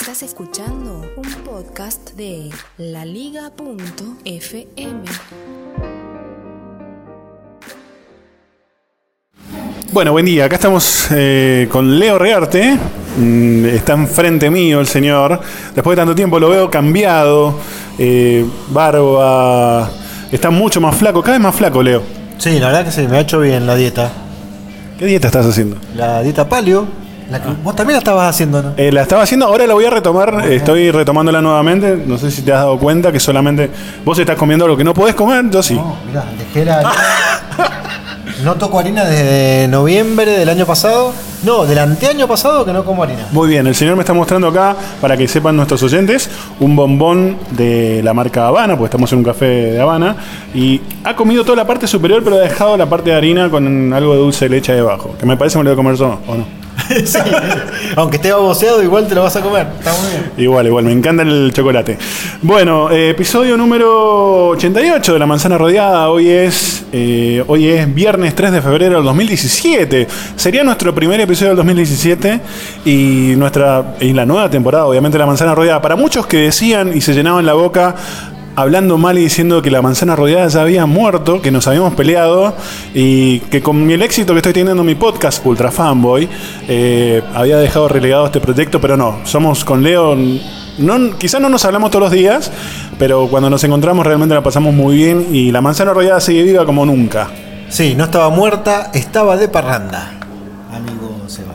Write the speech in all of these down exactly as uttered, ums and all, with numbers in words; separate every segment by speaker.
Speaker 1: Estás escuchando un podcast de la liga punto efe eme.
Speaker 2: Bueno, buen día. Acá estamos eh, con Leo Rearte. Mm, está enfrente mío el señor. Después de tanto tiempo lo veo cambiado. Eh, barba. Está mucho más flaco. Cada vez más flaco, Leo.
Speaker 3: Sí, la verdad que sí, me ha hecho bien la dieta.
Speaker 2: ¿Qué dieta estás haciendo?
Speaker 3: La dieta paleo. La que vos también la estabas haciendo, ¿no?
Speaker 2: Eh, la estaba haciendo, ahora la voy a retomar. Uh-huh. Estoy retomándola nuevamente. No sé si te has dado cuenta que solamente vos estás comiendo algo que no podés comer. Yo sí.
Speaker 3: No, mirá, dejé la... No toco harina desde noviembre del año pasado. No, del anteaño pasado que no como harina.
Speaker 2: Muy bien, el señor me está mostrando acá, para que sepan nuestros oyentes, un bombón de la marca Habana, porque estamos en un café de Habana, y ha comido toda la parte superior, pero ha dejado la parte de harina con algo de dulce de leche debajo, que me parece que me lo voy a comer yo, ¿o no?
Speaker 3: Sí, aunque esté baboseado, igual te lo vas a comer. Está muy bien.
Speaker 2: Igual, igual, me encanta el chocolate. Bueno, eh, episodio número ochenta y ocho de La Manzana Rodeada. Hoy es eh, hoy es viernes tres de febrero del dos mil diecisiete. Sería nuestro primer episodio del dos mil diecisiete y nuestra y la nueva temporada, obviamente, La Manzana Rodeada. Para muchos que decían y se llenaban la boca hablando mal y diciendo que La Manzana Rodeada ya había muerto, que nos habíamos peleado y que con el éxito que estoy teniendo en mi podcast Ultra Fanboy eh, había dejado relegado este proyecto, pero no, somos con Leo, no, quizás no nos hablamos todos los días, pero cuando nos encontramos realmente la pasamos muy bien y La Manzana Rodeada sigue viva como nunca.
Speaker 3: Sí, no estaba muerta, estaba de parranda, amigo Seba.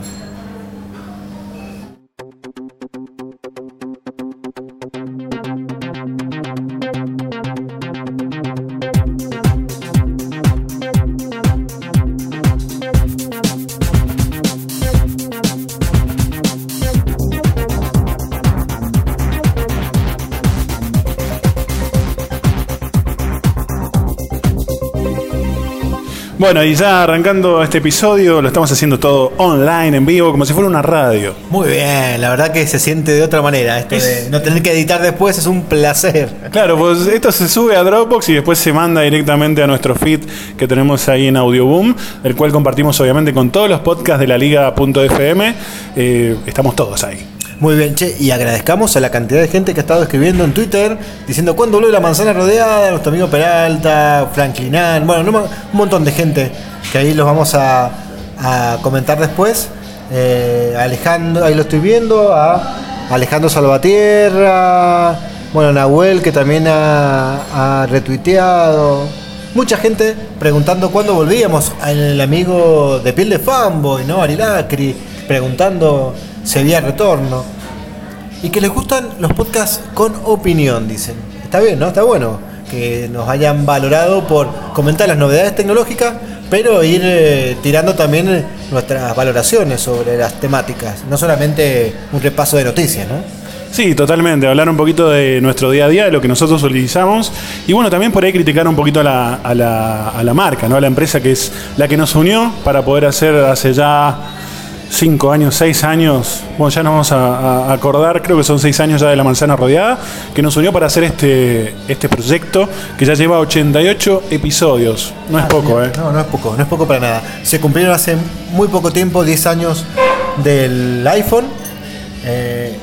Speaker 2: Bueno, y ya arrancando este episodio, lo estamos haciendo todo online, en vivo, como si fuera una radio.
Speaker 3: Muy bien, la verdad que se siente de otra manera. Esto de no tener que editar después es un placer.
Speaker 2: Claro, pues esto se sube a Dropbox y después se manda directamente a nuestro feed que tenemos ahí en Audioboom, el cual compartimos obviamente con todos los podcasts de la liga punto efe eme. Eh, estamos todos ahí.
Speaker 3: Muy bien, che, y agradezcamos a la cantidad de gente que ha estado escribiendo en Twitter diciendo cuándo volvió La Manzana Rodeada, nuestro amigo Peralta, Franklinan, bueno, un montón de gente que ahí los vamos a, a comentar después. Eh, Alejandro, ahí lo estoy viendo, a Alejandro Salvatierra, bueno, Nahuel que también ha, ha retuiteado. Mucha gente preguntando cuándo volvíamos, el amigo de Piel de Fanboy, ¿no? Arilacri, preguntando si había retorno. Y que les gustan los podcasts con opinión, dicen. Está bien, ¿no? Está bueno que nos hayan valorado por comentar las novedades tecnológicas, pero ir eh, tirando también nuestras valoraciones sobre las temáticas. No solamente un repaso de noticias, ¿no?
Speaker 2: Sí, totalmente. Hablar un poquito de nuestro día a día, de lo que nosotros utilizamos. Y bueno, también por ahí criticar un poquito a la, a la, a la marca, ¿no? A la empresa que es la que nos unió para poder hacer hace ya cinco años, seis años, bueno, ya nos vamos a, a acordar, creo que son seis años ya de La Manzana Rodeada, que nos unió para hacer este, este proyecto que ya lleva ochenta y ocho episodios. No es poco, ¿eh?
Speaker 3: No, no es poco, no es poco para nada. Se cumplieron hace muy poco tiempo, diez años del iPhone, eh,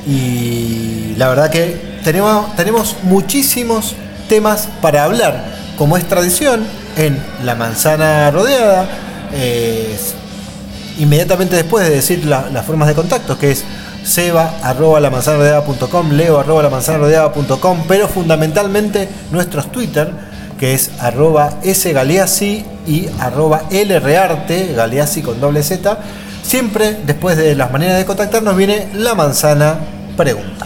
Speaker 3: y la verdad que tenemos, tenemos muchísimos temas para hablar, como es tradición en La Manzana Rodeada. Eh, Inmediatamente después de decir la, las formas de contacto, que es seba arroba la manzana rodeada punto com, leo arroba la manzana rodeada punto com, pero fundamentalmente nuestros Twitter, que es arroba sgaleazzi y arroba lrearte, Galeazzi con doble Z. Siempre después de las maneras de contactarnos viene la manzana pregunta.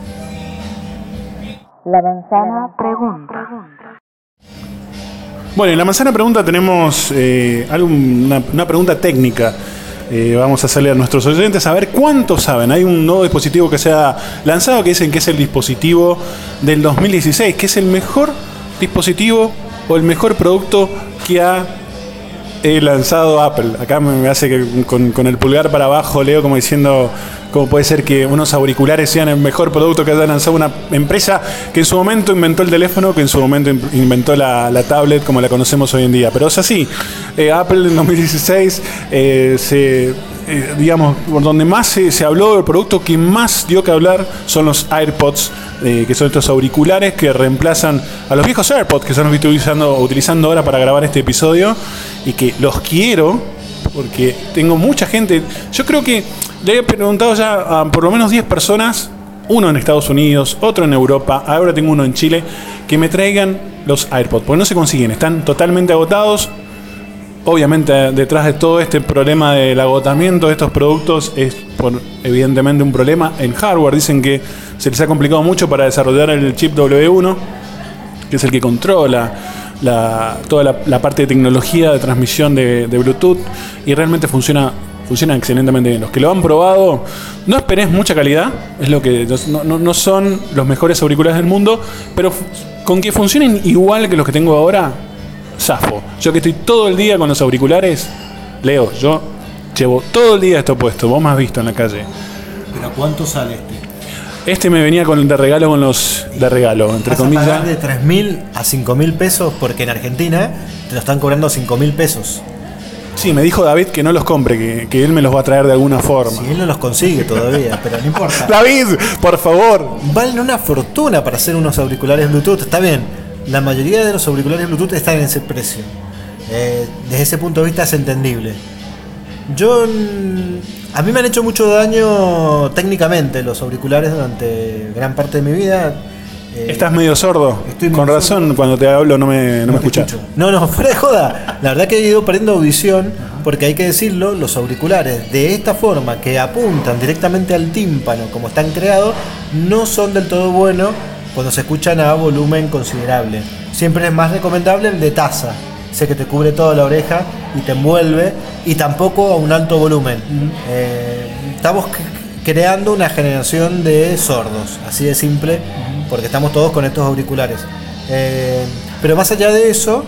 Speaker 1: La manzana pregunta.
Speaker 2: Bueno, en La Manzana Pregunta tenemos eh, algo, una, una pregunta técnica. Eh, vamos a hacerle a nuestros oyentes a ver cuánto saben. Hay un nuevo dispositivo que se ha lanzado que dicen que es el dispositivo del dos mil dieciséis, que es el mejor dispositivo o el mejor producto que ha eh, lanzado Apple. Acá me hace que con, con el pulgar para abajo leo como diciendo cómo puede ser que unos auriculares sean el mejor producto que haya lanzado una empresa que en su momento inventó el teléfono, que en su momento inventó la, la tablet como la conocemos hoy en día. Pero es así. Eh, Apple en dos mil dieciséis eh, se eh, digamos, por donde más se, se habló del producto que más dio que hablar son los AirPods, eh, que son estos auriculares que reemplazan a los viejos AirPods que estamos utilizando, utilizando ahora para grabar este episodio, y que los quiero porque tengo mucha gente. Yo creo que le he preguntado ya a por lo menos diez personas, uno en Estados Unidos, otro en Europa, ahora tengo uno en Chile, que me traigan los AirPods, porque no se consiguen, están totalmente agotados. Obviamente detrás de todo este problema del agotamiento de estos productos es por, evidentemente, un problema en hardware. Dicen que se les ha complicado mucho para desarrollar el chip W uno, que es el que controla la, toda la, la parte de tecnología de transmisión de, de Bluetooth, y realmente funciona funciona excelentemente bien. Los que lo han probado, no esperes mucha calidad, es lo que no, no, no son los mejores auriculares del mundo, pero con que funcionen igual que los que tengo ahora, zafo. Yo que estoy todo el día con los auriculares, Leo, yo llevo todo el día esto puesto, vos me has visto en la calle.
Speaker 3: ¿Pero cuánto sale este?
Speaker 2: Este me venía con de regalo con los de regalo, entre
Speaker 3: Vas a
Speaker 2: comillas.
Speaker 3: pagar de tres mil a cinco mil pesos porque en Argentina te lo están cobrando cinco mil pesos.
Speaker 2: Sí, me dijo David que no los compre, que, que él me los va a traer de alguna forma.
Speaker 3: Si él no los consigue todavía, pero no importa.
Speaker 2: David, por favor.
Speaker 3: Valen una fortuna para hacer unos auriculares Bluetooth. Está bien, la mayoría de los auriculares Bluetooth están en ese precio. Eh, desde ese punto de vista es entendible. Yo... A mí me han hecho mucho daño técnicamente los auriculares durante gran parte de mi vida. Eh,
Speaker 2: Estás medio sordo. Con razón, sordo. Cuando te hablo no me, no
Speaker 3: no
Speaker 2: me escuchas.
Speaker 3: No, no, fuera de joda. La verdad que he ido perdiendo audición porque hay que decirlo, los auriculares de esta forma que apuntan directamente al tímpano como están creados no son del todo buenos cuando se escuchan a volumen considerable. Siempre es más recomendable el de taza. Sé que te cubre toda la oreja y te envuelve, y tampoco a un alto volumen. Uh-huh. Eh, estamos c- creando una generación de sordos, así de simple, uh-huh. porque estamos todos con estos auriculares. Eh, pero más allá de eso,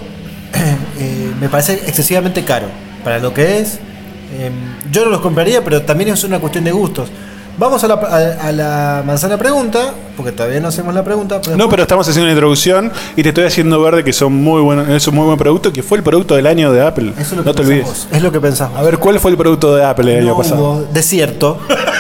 Speaker 3: eh, me parece excesivamente caro para lo que es. Eh, yo no los compraría, pero también es una cuestión de gustos. Vamos a la, a, a la manzana pregunta, porque todavía no hacemos la pregunta. Pero
Speaker 2: no, pero estamos haciendo una introducción y te estoy haciendo ver de que son muy buenos, es un muy buen producto, que fue el producto del año de Apple.
Speaker 3: Eso es lo que
Speaker 2: no te olvides.
Speaker 3: Vos. Es lo que pensamos.
Speaker 2: A ver, ¿cuál fue el producto de Apple el
Speaker 3: no
Speaker 2: año pasado?
Speaker 3: Hubo desierto.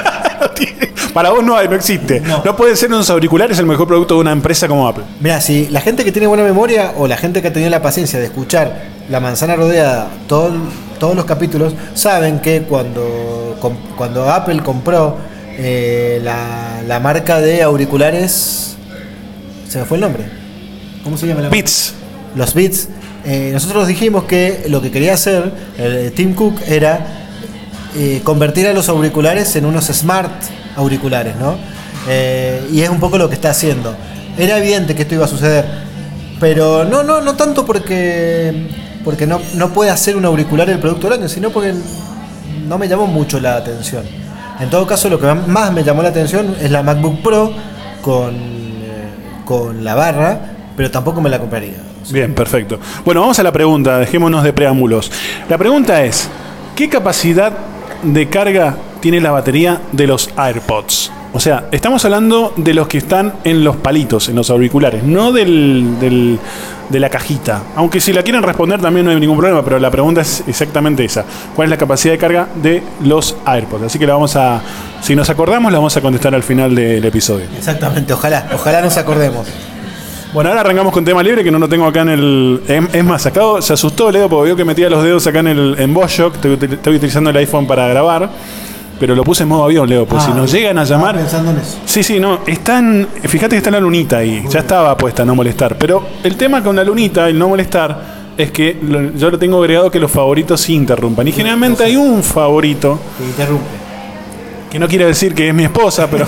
Speaker 2: Para vos no hay, no existe. No. no pueden ser unos auriculares el mejor producto de una empresa como Apple.
Speaker 3: Mira, si la gente que tiene buena memoria o la gente que ha tenido la paciencia de escuchar La Manzana Rodeada todo, todos los capítulos, saben que cuando, cuando Apple compró Eh, la, la marca de auriculares, se me fue el nombre, ¿cómo se llama la
Speaker 2: Beats.
Speaker 3: marca? Los Beats. Eh, nosotros dijimos que lo que quería hacer el Tim Cook era eh, convertir a los auriculares en unos smart auriculares, ¿no? Eh, y es un poco lo que está haciendo. Era evidente que esto iba a suceder, pero no, no, no tanto porque porque no, no puede hacer un auricular el producto del año, sino porque no me llamó mucho la atención. En todo caso, lo que más me llamó la atención es la MacBook Pro con, eh, con la barra, pero tampoco me la compraría.
Speaker 2: Bien, perfecto. Bueno, vamos a la pregunta, dejémonos de preámbulos. La pregunta es, ¿qué capacidad de carga tiene la batería de los AirPods? O sea, estamos hablando de los que están en los palitos, en los auriculares, no del, del, de la cajita. Aunque si la quieren responder también no hay ningún problema, pero la pregunta es exactamente esa. ¿Cuál es la capacidad de carga de los AirPods? Así que la vamos a, si nos acordamos, la vamos a contestar al final del episodio.
Speaker 3: Exactamente, ojalá, ojalá nos acordemos.
Speaker 2: Bueno, ahora arrancamos con tema libre, que no lo tengo acá en el... Es más, acá se asustó Leo porque vio que metía los dedos acá en el en VoiceShock. Estoy, estoy utilizando el iPhone para grabar, pero lo puse en modo avión, Leo, pues ah, si nos llegan a llamar...
Speaker 3: pensando en eso.
Speaker 2: Sí, sí, no, están... Fíjate que está la lunita ahí, Muy ya bien. Estaba puesta no molestar, pero el tema con la lunita, el no molestar, es que lo, yo lo tengo agregado que los favoritos sí interrumpan, y generalmente hay un favorito...
Speaker 3: Que interrumpe.
Speaker 2: Que no quiere decir que es mi esposa, pero...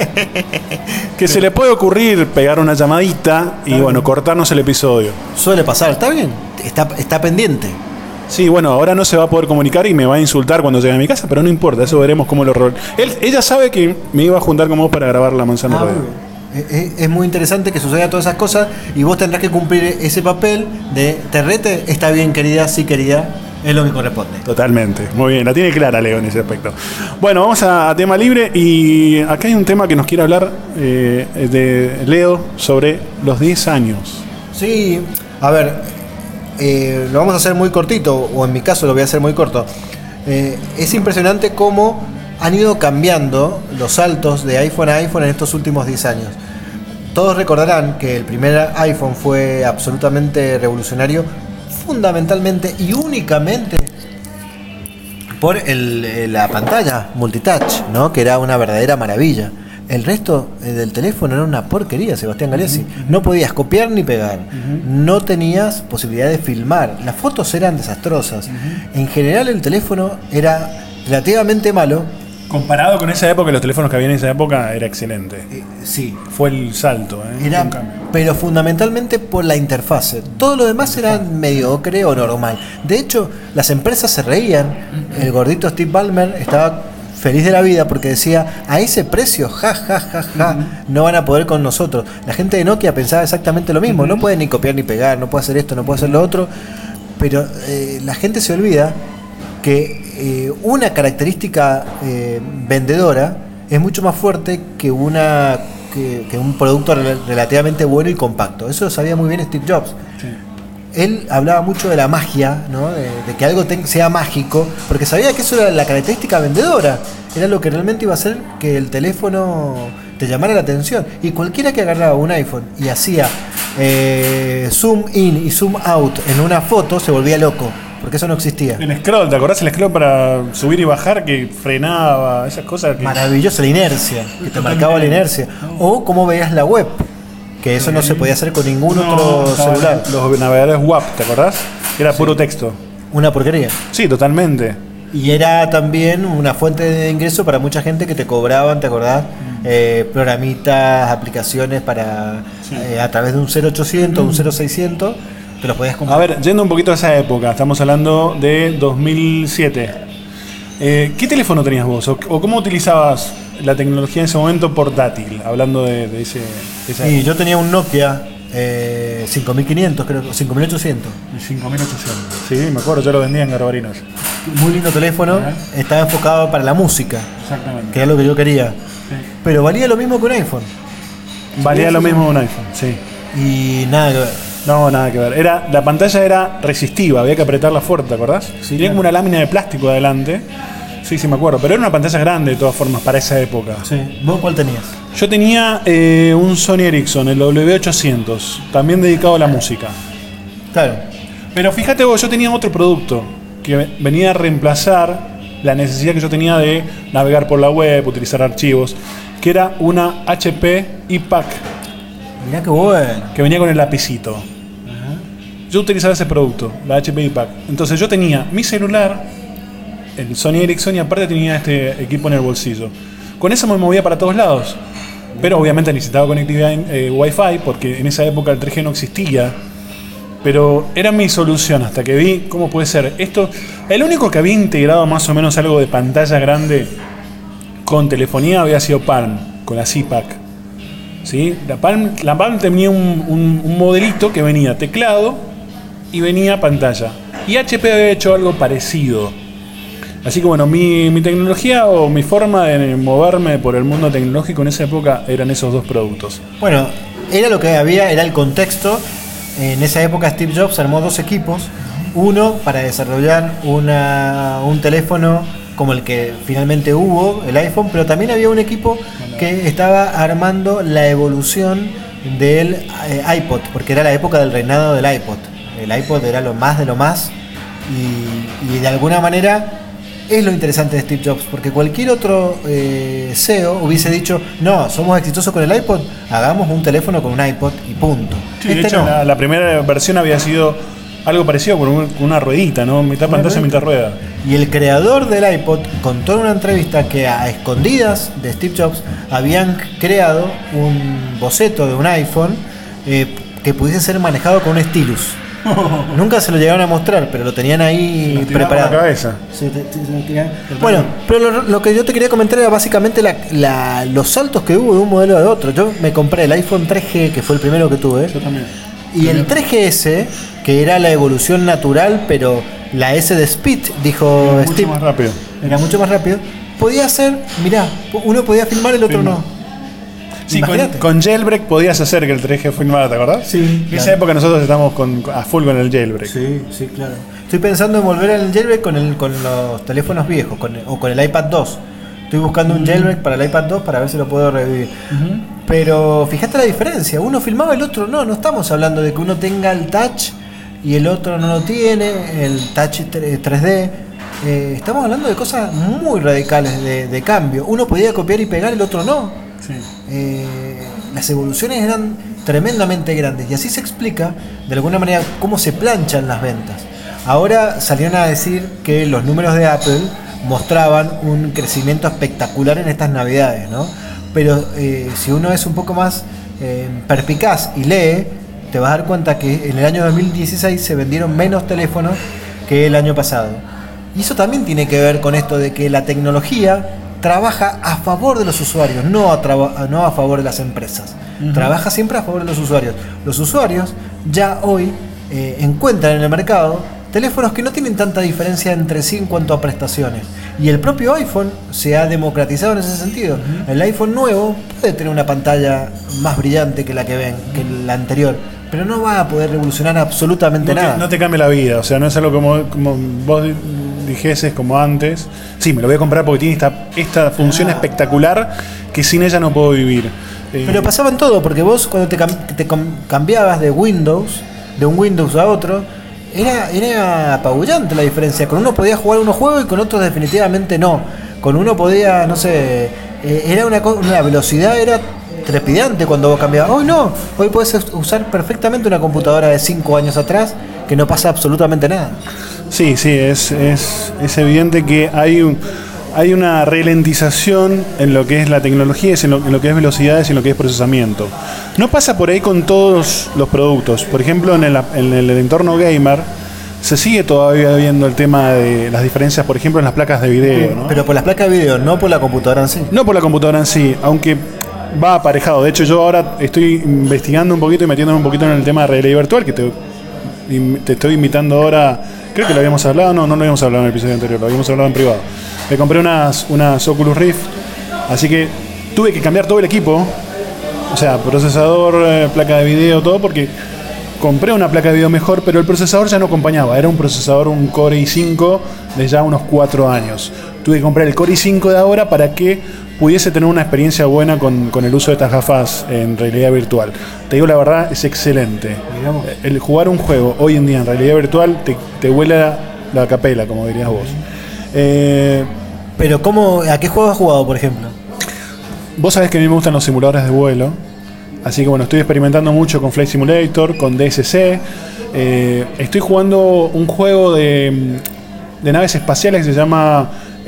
Speaker 2: que se le puede ocurrir pegar una llamadita y, bueno, cortarnos el episodio.
Speaker 3: Suele pasar, está bien, está, está pendiente.
Speaker 2: Sí, bueno, ahora no se va a poder comunicar y me va a insultar cuando llegue a mi casa, pero no importa, eso veremos cómo lo rol. Él, ella sabe que me iba a juntar con vos para grabar La Manzana
Speaker 3: ah,
Speaker 2: Rodeada.
Speaker 3: Es, es muy interesante que suceda todas esas cosas y vos tendrás que cumplir ese papel de te rete, está bien querida, sí querida, es lo que corresponde.
Speaker 2: Totalmente, muy bien, la tiene clara Leo en ese aspecto. Bueno, vamos a, a tema libre y acá hay un tema que nos quiere hablar eh, de Leo sobre los diez años.
Speaker 3: Sí, a ver, eh, lo vamos a hacer muy cortito, o en mi caso lo voy a hacer muy corto. eh, es impresionante cómo han ido cambiando los saltos de iPhone a iPhone en estos últimos diez años. Todos recordarán que el primer iPhone fue absolutamente revolucionario, fundamentalmente y únicamente por el, la pantalla multitouch, ¿no? Que era una verdadera maravilla. El resto del teléfono era una porquería, Sebastián Galeazzi. No podías copiar ni pegar. Uh-huh. No tenías posibilidad de filmar. Las fotos eran desastrosas. Uh-huh. En general el teléfono era relativamente malo.
Speaker 2: Comparado con esa época, los teléfonos que había en esa época era excelente.
Speaker 3: Eh, sí.
Speaker 2: Fue el salto, ¿eh?
Speaker 3: Era, pero fundamentalmente por la interfase. Todo lo demás era mediocre o normal. De hecho, las empresas se reían. El gordito Steve Ballmer estaba feliz de la vida porque decía, a ese precio, ja, ja, ja, ja, uh-huh. no van a poder con nosotros. La gente de Nokia pensaba exactamente lo mismo. Uh-huh. No puede ni copiar ni pegar, no puede hacer esto, no puede hacer lo otro. Pero eh, la gente se olvida que eh, una característica eh, vendedora es mucho más fuerte que una que, que un producto rel- relativamente bueno y compacto. Eso lo sabía muy bien Steve Jobs. Sí. Él hablaba mucho de la magia, ¿no? de, de que algo ten- sea mágico, porque sabía que eso era la característica vendedora, era lo que realmente iba a hacer que el teléfono te llamara la atención. Y cualquiera que agarraba un iPhone y hacía eh, zoom in y zoom out en una foto se volvía loco, porque eso no existía.
Speaker 2: El scroll, ¿te acordás el scroll para subir y bajar que frenaba? Esas cosas que...
Speaker 3: Maravilloso, la inercia, que te marcaba la inercia. O cómo veías la web, que eso no se podía hacer con ningún no, otro celular.
Speaker 2: Los navegadores W A P, ¿te acordás? Era sí. Puro texto.
Speaker 3: Una porquería.
Speaker 2: Sí, totalmente.
Speaker 3: Y era también una fuente de ingreso para mucha gente que te cobraban, ¿te acordás? Mm. Eh, programitas, aplicaciones para sí. eh, a través de un cero ochocientos, mm. un cero seiscientos, te los podías comprar.
Speaker 2: A ver, yendo un poquito a esa época, estamos hablando de dos mil siete. Eh, ¿Qué teléfono tenías vos? ¿O, o cómo utilizabas la tecnología en ese momento portátil? Hablando de, de ese... De esa
Speaker 3: sí, yo tenía un Nokia eh, cinco mil quinientos, creo, cinco mil ochocientos.
Speaker 2: cinco mil ochocientos. Sí, me acuerdo, yo lo vendía en Garbarinos.
Speaker 3: Muy lindo teléfono, ¿eh? Estaba enfocado para la música.
Speaker 2: Exactamente.
Speaker 3: Que era lo que yo quería.
Speaker 2: Sí.
Speaker 3: Pero valía lo mismo que un iPhone.
Speaker 2: Valía lo mismo que un iPhone, sí.
Speaker 3: Y nada que ver.
Speaker 2: No, nada que ver. Era, la pantalla era resistiva, había que apretarla fuerte, ¿te acordás? Sí, tenía claro. Como una lámina de plástico adelante. Sí, sí, me acuerdo. Pero era una pantalla grande de todas formas para esa época.
Speaker 3: Sí. ¿Vos cuál tenías?
Speaker 2: Yo tenía eh, un Sony Ericsson, el W ochocientos, también dedicado a la música.
Speaker 3: Claro.
Speaker 2: Pero fíjate vos, yo tenía otro producto que venía a reemplazar la necesidad que yo tenía de navegar por la web, utilizar archivos, que era una H P iPac.
Speaker 3: Mirá qué bueno.
Speaker 2: Que venía con el lapicito. Uh-huh. Yo utilizaba ese producto, la H P iPac. Entonces yo tenía mi celular, el Sony Ericsson, y aparte tenía este equipo en el bolsillo. Con eso me movía para todos lados. Pero obviamente necesitaba conectividad en eh, Wi-Fi, porque en esa época el tres G no existía. Pero era mi solución hasta que vi cómo puede ser. Esto, el único que había integrado más o menos algo de pantalla grande con telefonía había sido Palm, con la iPac. ¿Sí? La Palm, la Palm tenía un, un, un modelito que venía teclado y venía pantalla. Y H P había hecho algo parecido. Así que bueno, mi, mi tecnología o mi forma de moverme por el mundo tecnológico en esa época eran esos dos productos.
Speaker 3: Bueno, era lo que había, era el contexto. En esa época Steve Jobs armó dos equipos. Uno para desarrollar una, un teléfono como el que finalmente hubo, el iPhone, pero también había un equipo que estaba armando la evolución del eh, iPod, porque era la época del reinado del iPod. El iPod era lo más de lo más y, y de alguna manera es lo interesante de Steve Jobs, porque cualquier otro eh, C E O hubiese dicho, no, somos exitosos con el iPod, hagamos un teléfono con un iPod y punto.
Speaker 2: Sí, este de hecho, no. la, la primera versión había sido algo parecido con, un, con una ruedita, ¿no? Mitad una pantalla, ruedita. Mitad rueda.
Speaker 3: Y el creador del iPod contó en una entrevista que a escondidas de Steve Jobs habían creado un boceto de un iPhone eh, que pudiese ser manejado con un stylus. Nunca se lo llegaron a mostrar, pero lo tenían ahí preparado.
Speaker 2: La cabeza.
Speaker 3: Sí, te, te, te, bueno, pero lo, lo que yo te quería comentar era básicamente la, la, los saltos que hubo de un modelo a otro. Yo me compré el iPhone tres G, que fue el primero que tuve.
Speaker 2: Yo también.
Speaker 3: Y el tres G S, que era la evolución natural, pero la S de Speed, dijo
Speaker 2: era
Speaker 3: Steve.
Speaker 2: Mucho más rápido.
Speaker 3: Era mucho más rápido. Podía ser, mirá, uno podía filmar, el otro Filma. no.
Speaker 2: Sí, con, con jailbreak podías hacer que el tres G filmara, ¿te acordás?
Speaker 3: Sí.
Speaker 2: En
Speaker 3: claro.
Speaker 2: esa época nosotros estamos con, a full con el jailbreak.
Speaker 3: Sí, sí, claro. Estoy pensando en volver al jailbreak con, el, con los teléfonos viejos con el, o con el iPad dos. Estoy buscando un jailbreak para el iPad dos para ver si lo puedo revivir. Uh-huh. Pero fíjate la diferencia. Uno filmaba, el otro no. No estamos hablando de que uno tenga el touch y el otro no lo tiene, el touch tres D. Eh, estamos hablando de cosas muy radicales de, de cambio. Uno podía copiar y pegar, el otro no.
Speaker 2: Sí.
Speaker 3: Eh, las evoluciones eran tremendamente grandes y así se explica de alguna manera cómo se planchan las ventas. Ahora salieron a decir que los números de Apple mostraban un crecimiento espectacular en estas navidades, ¿no? Pero eh, si uno es un poco más eh, perspicaz y lee, te vas a dar cuenta que en el año dos mil dieciséis se vendieron menos teléfonos que el año pasado. Y eso también tiene que ver con esto de que la tecnología trabaja a favor de los usuarios, no a, traba- no a favor de las empresas. Uh-huh. Trabaja siempre a favor de los usuarios. Los usuarios ya hoy eh, encuentran en el mercado teléfonos que no tienen tanta diferencia entre sí en cuanto a prestaciones. Y el propio iPhone se ha democratizado en ese sentido. Uh-huh. El iPhone nuevo puede tener una pantalla más brillante que la que ven, que la anterior, pero no va a poder revolucionar absolutamente
Speaker 2: no
Speaker 3: nada.
Speaker 2: Te, no te cambia la vida, o sea, no es algo como, como vos dijeses como antes. Sí, me lo voy a comprar porque tiene esta, esta función ah. espectacular que sin ella no puedo vivir. Eh,
Speaker 3: pero pasaba en todo, porque vos cuando te, cam- te cambiabas de Windows, de un Windows a otro, Era, era apabullante la diferencia. Con uno podía jugar unos juegos y con otros definitivamente no. Con uno podía, no sé, eh, era una, una velocidad, era trepidante cuando vos cambiabas. Hoy no, hoy podés usar perfectamente una computadora de cinco años atrás que no pasa absolutamente nada.
Speaker 2: Sí, sí, es, es, es evidente que hay un... Hay una ralentización en lo que es la tecnología, en lo, en lo que es velocidades y en lo que es procesamiento. No pasa por ahí con todos los productos. Por ejemplo, en el, en el entorno gamer se sigue todavía viendo el tema de las diferencias, por ejemplo, en las placas de video, ¿no?
Speaker 3: Pero por las placas de video, no por la computadora en sí.
Speaker 2: No por la computadora en sí, aunque va aparejado. De hecho, yo ahora estoy investigando un poquito y metiéndome un poquito en el tema de realidad virtual, que te, te estoy invitando ahora. Creo que lo habíamos hablado, no, no lo habíamos hablado en el episodio anterior, lo habíamos hablado en privado. Me compré unas, unas Oculus Rift, así que tuve que cambiar todo el equipo, o sea, procesador, eh, placa de video, todo, porque compré una placa de video mejor, pero el procesador ya no acompañaba. Era un procesador, un Core i cinco de ya unos cuatro años. Tuve que comprar el Core i cinco de ahora para que pudiese tener una experiencia buena con, con el uso de estas gafas en realidad virtual. Te digo la verdad, es excelente. Digamos, el jugar un juego hoy en día en realidad virtual te, te vuela la capela, como dirías vos. Eh,
Speaker 3: Pero ¿cómo, ¿a qué juego has jugado, por ejemplo?
Speaker 2: Vos sabés que a mí me gustan los simuladores de vuelo. Así que bueno, estoy experimentando mucho con Flight Simulator, con D S C. Eh, estoy jugando un juego de, de naves espaciales que se llama...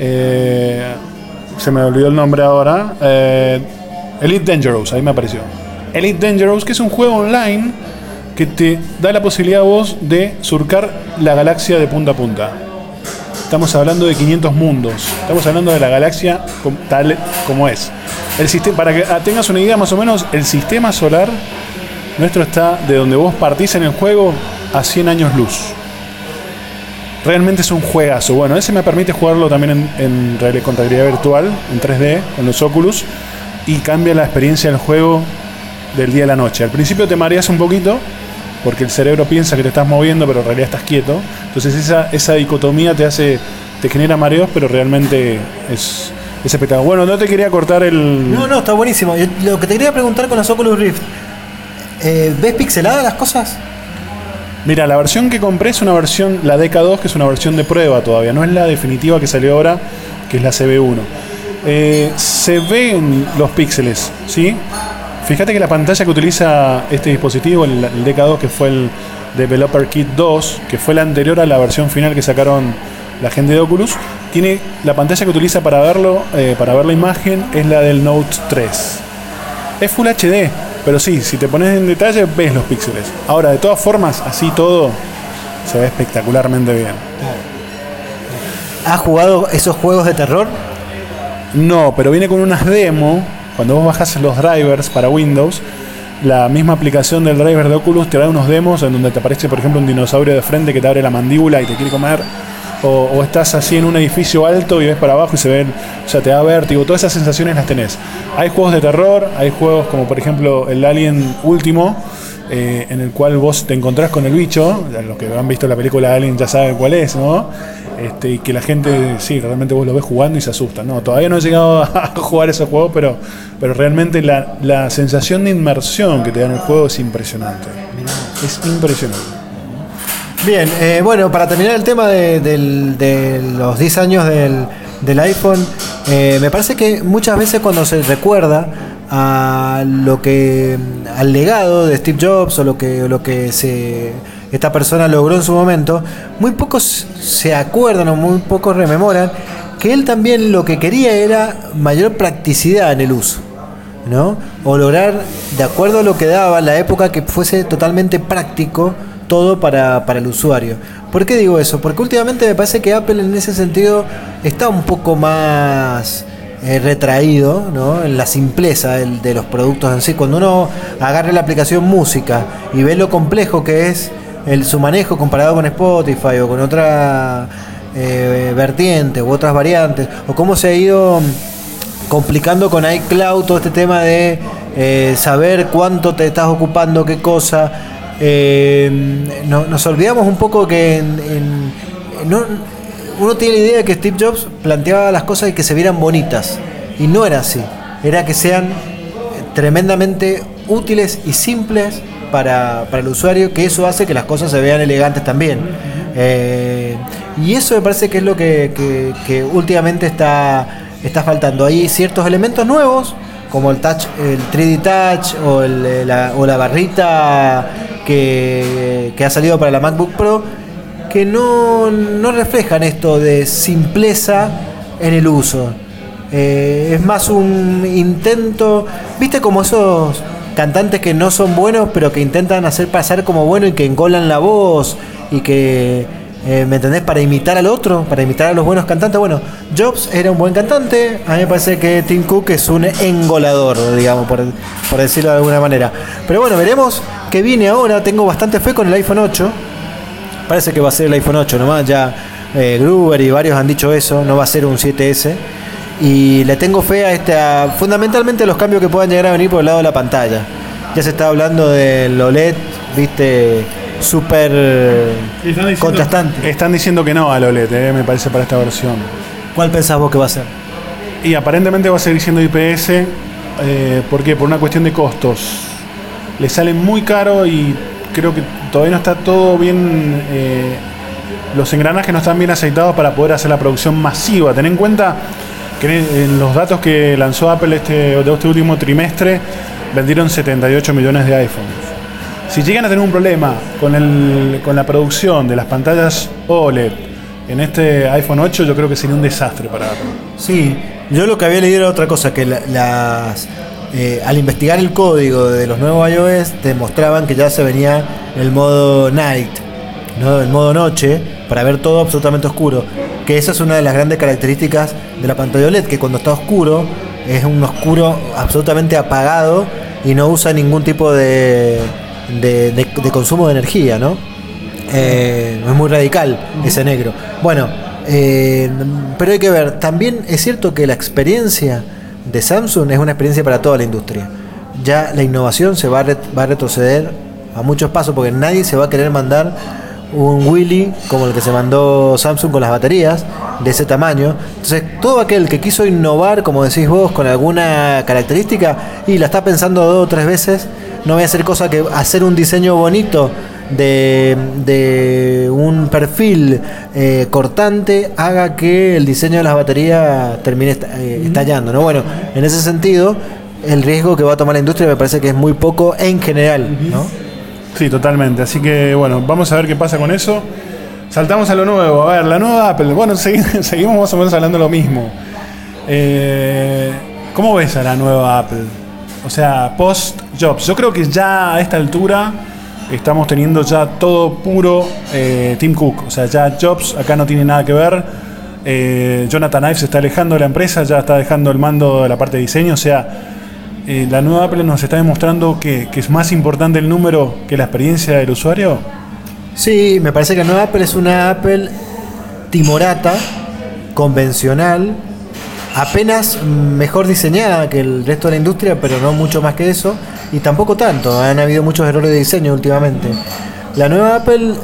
Speaker 2: Eh, se me olvidó el nombre ahora. Eh, Elite Dangerous, ahí me apareció. Elite Dangerous, que es un juego online que te da la posibilidad a vos de surcar la galaxia de punta a punta. Estamos hablando de quinientos mundos. Estamos hablando de la galaxia tal como es. El sistema, para que tengas una idea más o menos, el sistema solar nuestro está de donde vos partís en el juego a cien años luz. Realmente es un juegazo. Bueno, ese me permite jugarlo también en, en, con realidad virtual, en tres D, con los Oculus, y cambia la experiencia del juego del día a la noche. Al principio te mareas un poquito, porque el cerebro piensa que te estás moviendo, pero en realidad estás quieto. Entonces esa, esa dicotomía te hace, te genera mareos, pero realmente es, es espectacular. Bueno, no te quería cortar el...
Speaker 3: No, no, está buenísimo. Yo, lo que te quería preguntar con las Oculus Rift, eh, ¿ves pixeladas las cosas?
Speaker 2: Mira, la versión que compré es una versión, la D K dos, que es una versión de prueba todavía. No es la definitiva que salió ahora, que es la C B uno. Eh, se ven los píxeles, ¿sí? Fíjate que la pantalla que utiliza este dispositivo, el, el D K dos, que fue el Developer Kit dos, que fue la anterior a la versión final que sacaron la gente de Oculus, tiene la pantalla que utiliza para verlo, eh, para ver la imagen, es la del Note tres. Es Full H D, pero sí, si te pones en detalle ves los píxeles. Ahora, de todas formas, así todo se ve espectacularmente bien.
Speaker 3: ¿Has jugado esos juegos de terror?
Speaker 2: No, pero viene con unas demos. Cuando vos bajás los drivers para Windows, la misma aplicación del driver de Oculus te da unos demos en donde te aparece, por ejemplo, un dinosaurio de frente que te abre la mandíbula y te quiere comer. o, o estás así en un edificio alto y ves para abajo y se ven, o sea, te da vértigo, todas esas sensaciones las tenés. Hay juegos de terror, hay juegos como por ejemplo el Alien Último, eh, en el cual vos te encontrás con el bicho, los que han visto la película Alien ya saben cuál es, ¿no? Este, y que la gente, sí, realmente vos lo ves jugando y se asusta. No, todavía no he llegado a jugar ese juego, pero, pero realmente la, la sensación de inmersión que te da en el juego es impresionante. Es impresionante.
Speaker 3: Bien, eh, bueno, para terminar el tema de, de, de los diez años del, del iPhone, eh, me parece que muchas veces cuando se recuerda a lo que, al legado de Steve Jobs o lo que, o lo que se, esta persona logró en su momento, muy pocos se acuerdan o muy pocos rememoran que él también lo que quería era mayor practicidad en el uso, ¿no? O lograr, de acuerdo a lo que daba la época, que fuese totalmente práctico todo para, para el usuario. ¿Por qué digo eso? Porque últimamente me parece que Apple en ese sentido está un poco más eh, retraído, ¿no? En la simpleza del, de los productos en sí. Cuando uno agarra la aplicación música y ve lo complejo que es el, su manejo comparado con Spotify o con otra eh, vertiente u otras variantes, o cómo se ha ido complicando con iCloud todo este tema de eh, saber cuánto te estás ocupando, qué cosa. Eh, no, nos olvidamos un poco que en, en, no, uno tiene la idea de que Steve Jobs planteaba las cosas y que se vieran bonitas, y no era así, era que sean tremendamente útiles y simples para, para el usuario, que eso hace que las cosas se vean elegantes también. Eh, y eso me parece que es lo que, que, que últimamente está, está faltando. Hay ciertos elementos nuevos, como el touch, el tres D Touch o, el, la, o la barrita que, que ha salido para la MacBook Pro, que no, no reflejan esto de simpleza en el uso. Eh, es más un intento, viste, como esos cantantes que no son buenos pero que intentan hacer pasar como bueno y que engolan la voz y que eh, ¿me entendés? Para imitar al otro, para imitar a los buenos cantantes. Bueno, Jobs era un buen cantante, a mí me parece que Tim Cook es un engolador, digamos, por, por decirlo de alguna manera. Pero bueno, veremos qué viene ahora. Tengo bastante fe con el iPhone ocho, parece que va a ser el iPhone ocho nomás, ya eh, Gruber y varios han dicho eso, no va a ser un siete ese. Y le tengo fe a esta, fundamentalmente a los cambios que puedan llegar a venir por el lado de la pantalla. Ya se está hablando del O L E D, viste, súper contrastante.
Speaker 2: Están diciendo que no al O L E D, eh, me parece, para esta versión.
Speaker 3: ¿Cuál pensás vos que va a ser?
Speaker 2: Y aparentemente va a seguir siendo I P S. Eh, ¿Por qué? Por una cuestión de costos. Le sale muy caro y creo que todavía no está todo bien. Eh, los engranajes no están bien aceitados para poder hacer la producción masiva. Ten en cuenta que en los datos que lanzó Apple este, de este último trimestre, vendieron setenta y ocho millones de iPhones. Si llegan a tener un problema con, el, con la producción de las pantallas O L E D en este iPhone ocho, yo creo que sería un desastre para Apple.
Speaker 3: Sí, yo lo que había leído era otra cosa, que la, las, eh, al investigar el código de los nuevos iOS, demostraban que ya se venía el modo night, ¿no? El modo noche, para ver todo absolutamente oscuro. Que esa es una de las grandes características de la pantalla O L E D, que cuando está oscuro, es un oscuro absolutamente apagado y no usa ningún tipo de... De, de, de consumo de energía, ¿no? Eh, es muy radical ese negro. Bueno, eh, pero hay que ver, también es cierto que la experiencia de Samsung es una experiencia para toda la industria. Ya la innovación se va a, ret, va a retroceder a muchos pasos, porque nadie se va a querer mandar un Wheelie como el que se mandó Samsung con las baterías de ese tamaño. Entonces todo aquel que quiso innovar, como decís vos, con alguna característica y la está pensando dos o tres veces, no voy a hacer cosa que hacer un diseño bonito de, de un perfil eh, cortante haga que el diseño de las baterías termine eh, estallando, ¿no? Bueno, en ese sentido, el riesgo que va a tomar la industria me parece que es muy poco en general, ¿no?
Speaker 2: Sí, totalmente. Así que, bueno, vamos a ver qué pasa con eso. Saltamos a lo nuevo. A ver, la nueva Apple. Bueno, segui- seguimos más o menos hablando lo mismo. Eh, ¿Cómo ves a la nueva Apple? O sea, post-Jobs. Yo creo que ya a esta altura estamos teniendo ya todo puro eh, Tim Cook. O sea, ya Jobs acá no tiene nada que ver. Eh, Jonathan Ive se está alejando de la empresa, ya está dejando el mando de la parte de diseño. O sea, eh, la nueva Apple nos está demostrando que, que es más importante el número que la experiencia del usuario.
Speaker 3: Sí, me parece que la nueva Apple es una Apple timorata, convencional, apenas mejor diseñada que el resto de la industria, pero no mucho más que eso, y tampoco tanto. Han habido muchos errores de diseño últimamente. La nueva Apple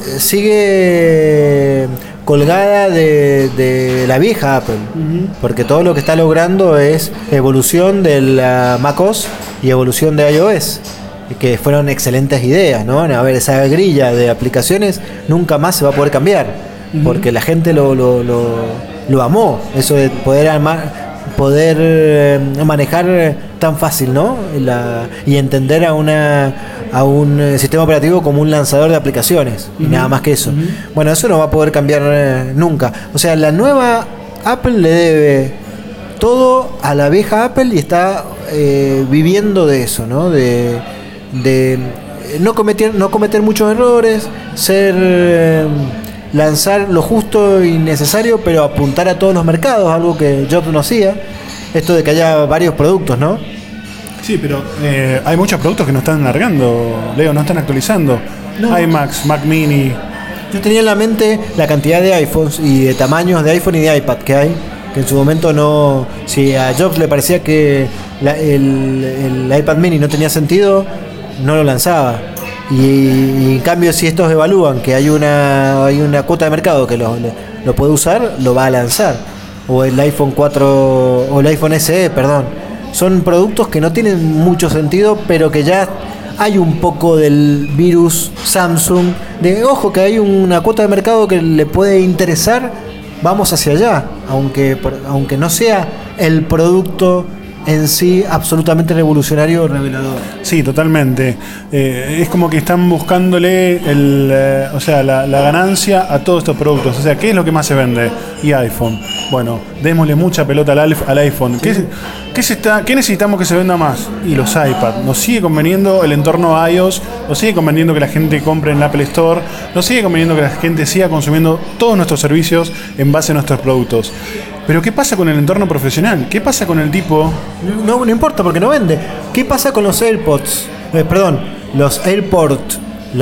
Speaker 3: sigue colgada de, de la vieja Apple, uh-huh. porque todo lo que está logrando es evolución de la macOS y evolución de iOS, que fueron excelentes ideas, ¿no? A ver, esa grilla de aplicaciones nunca más se va a poder cambiar, uh-huh. porque la gente lo, lo, lo, lo amó, eso de poder armar, poder eh, manejar tan fácil, ¿no? La, y entender a una a un eh, sistema operativo como un lanzador de aplicaciones, uh-huh. y nada más que eso. Uh-huh. Bueno, eso no va a poder cambiar eh, nunca. O sea, la nueva Apple le debe todo a la vieja Apple y está eh, viviendo de eso, ¿no? De, de no cometer no cometer muchos errores, ser eh, lanzar lo justo y necesario, pero apuntar a todos los mercados, algo que Jobs no hacía. Esto de que haya varios productos, ¿no?
Speaker 2: Sí, pero eh, hay muchos productos que no están largando, Leo, no están actualizando. No. iMacs, Mac Mini.
Speaker 3: Yo tenía en la mente la cantidad de iPhones y de tamaños de iPhone y de iPad que hay, que en su momento no... Si a Jobs le parecía que la, el, el iPad Mini no tenía sentido, no lo lanzaba. Y, y en cambio, si estos evalúan que hay una hay una cuota de mercado que lo, lo puede usar, lo va a lanzar. O el iPhone cuatro, o el iPhone S E, perdón. Son productos que no tienen mucho sentido, pero que ya hay un poco del virus Samsung, de ojo que hay una cuota de mercado que le puede interesar, vamos hacia allá, aunque, aunque no sea el producto en sí absolutamente revolucionario o revelador.
Speaker 2: Sí, totalmente. Eh, es como que están buscándole el, eh, o sea, la, la ganancia a todos estos productos. O sea, ¿qué es lo que más se vende? Y iPhone. Bueno, démosle mucha pelota al, al iPhone. Sí. ¿Qué, qué, se está, ¿Qué necesitamos que se venda más? Y los iPad. Nos sigue conveniendo el entorno iOS, nos sigue conveniendo que la gente compre en la Apple Store, nos sigue conveniendo que la gente siga consumiendo todos nuestros servicios en base a nuestros productos. Pero ¿qué pasa con el entorno profesional? ¿Qué pasa con el tipo?
Speaker 3: No, no importa porque no vende. ¿Qué pasa con los AirPods? Eh, perdón, los AirPort,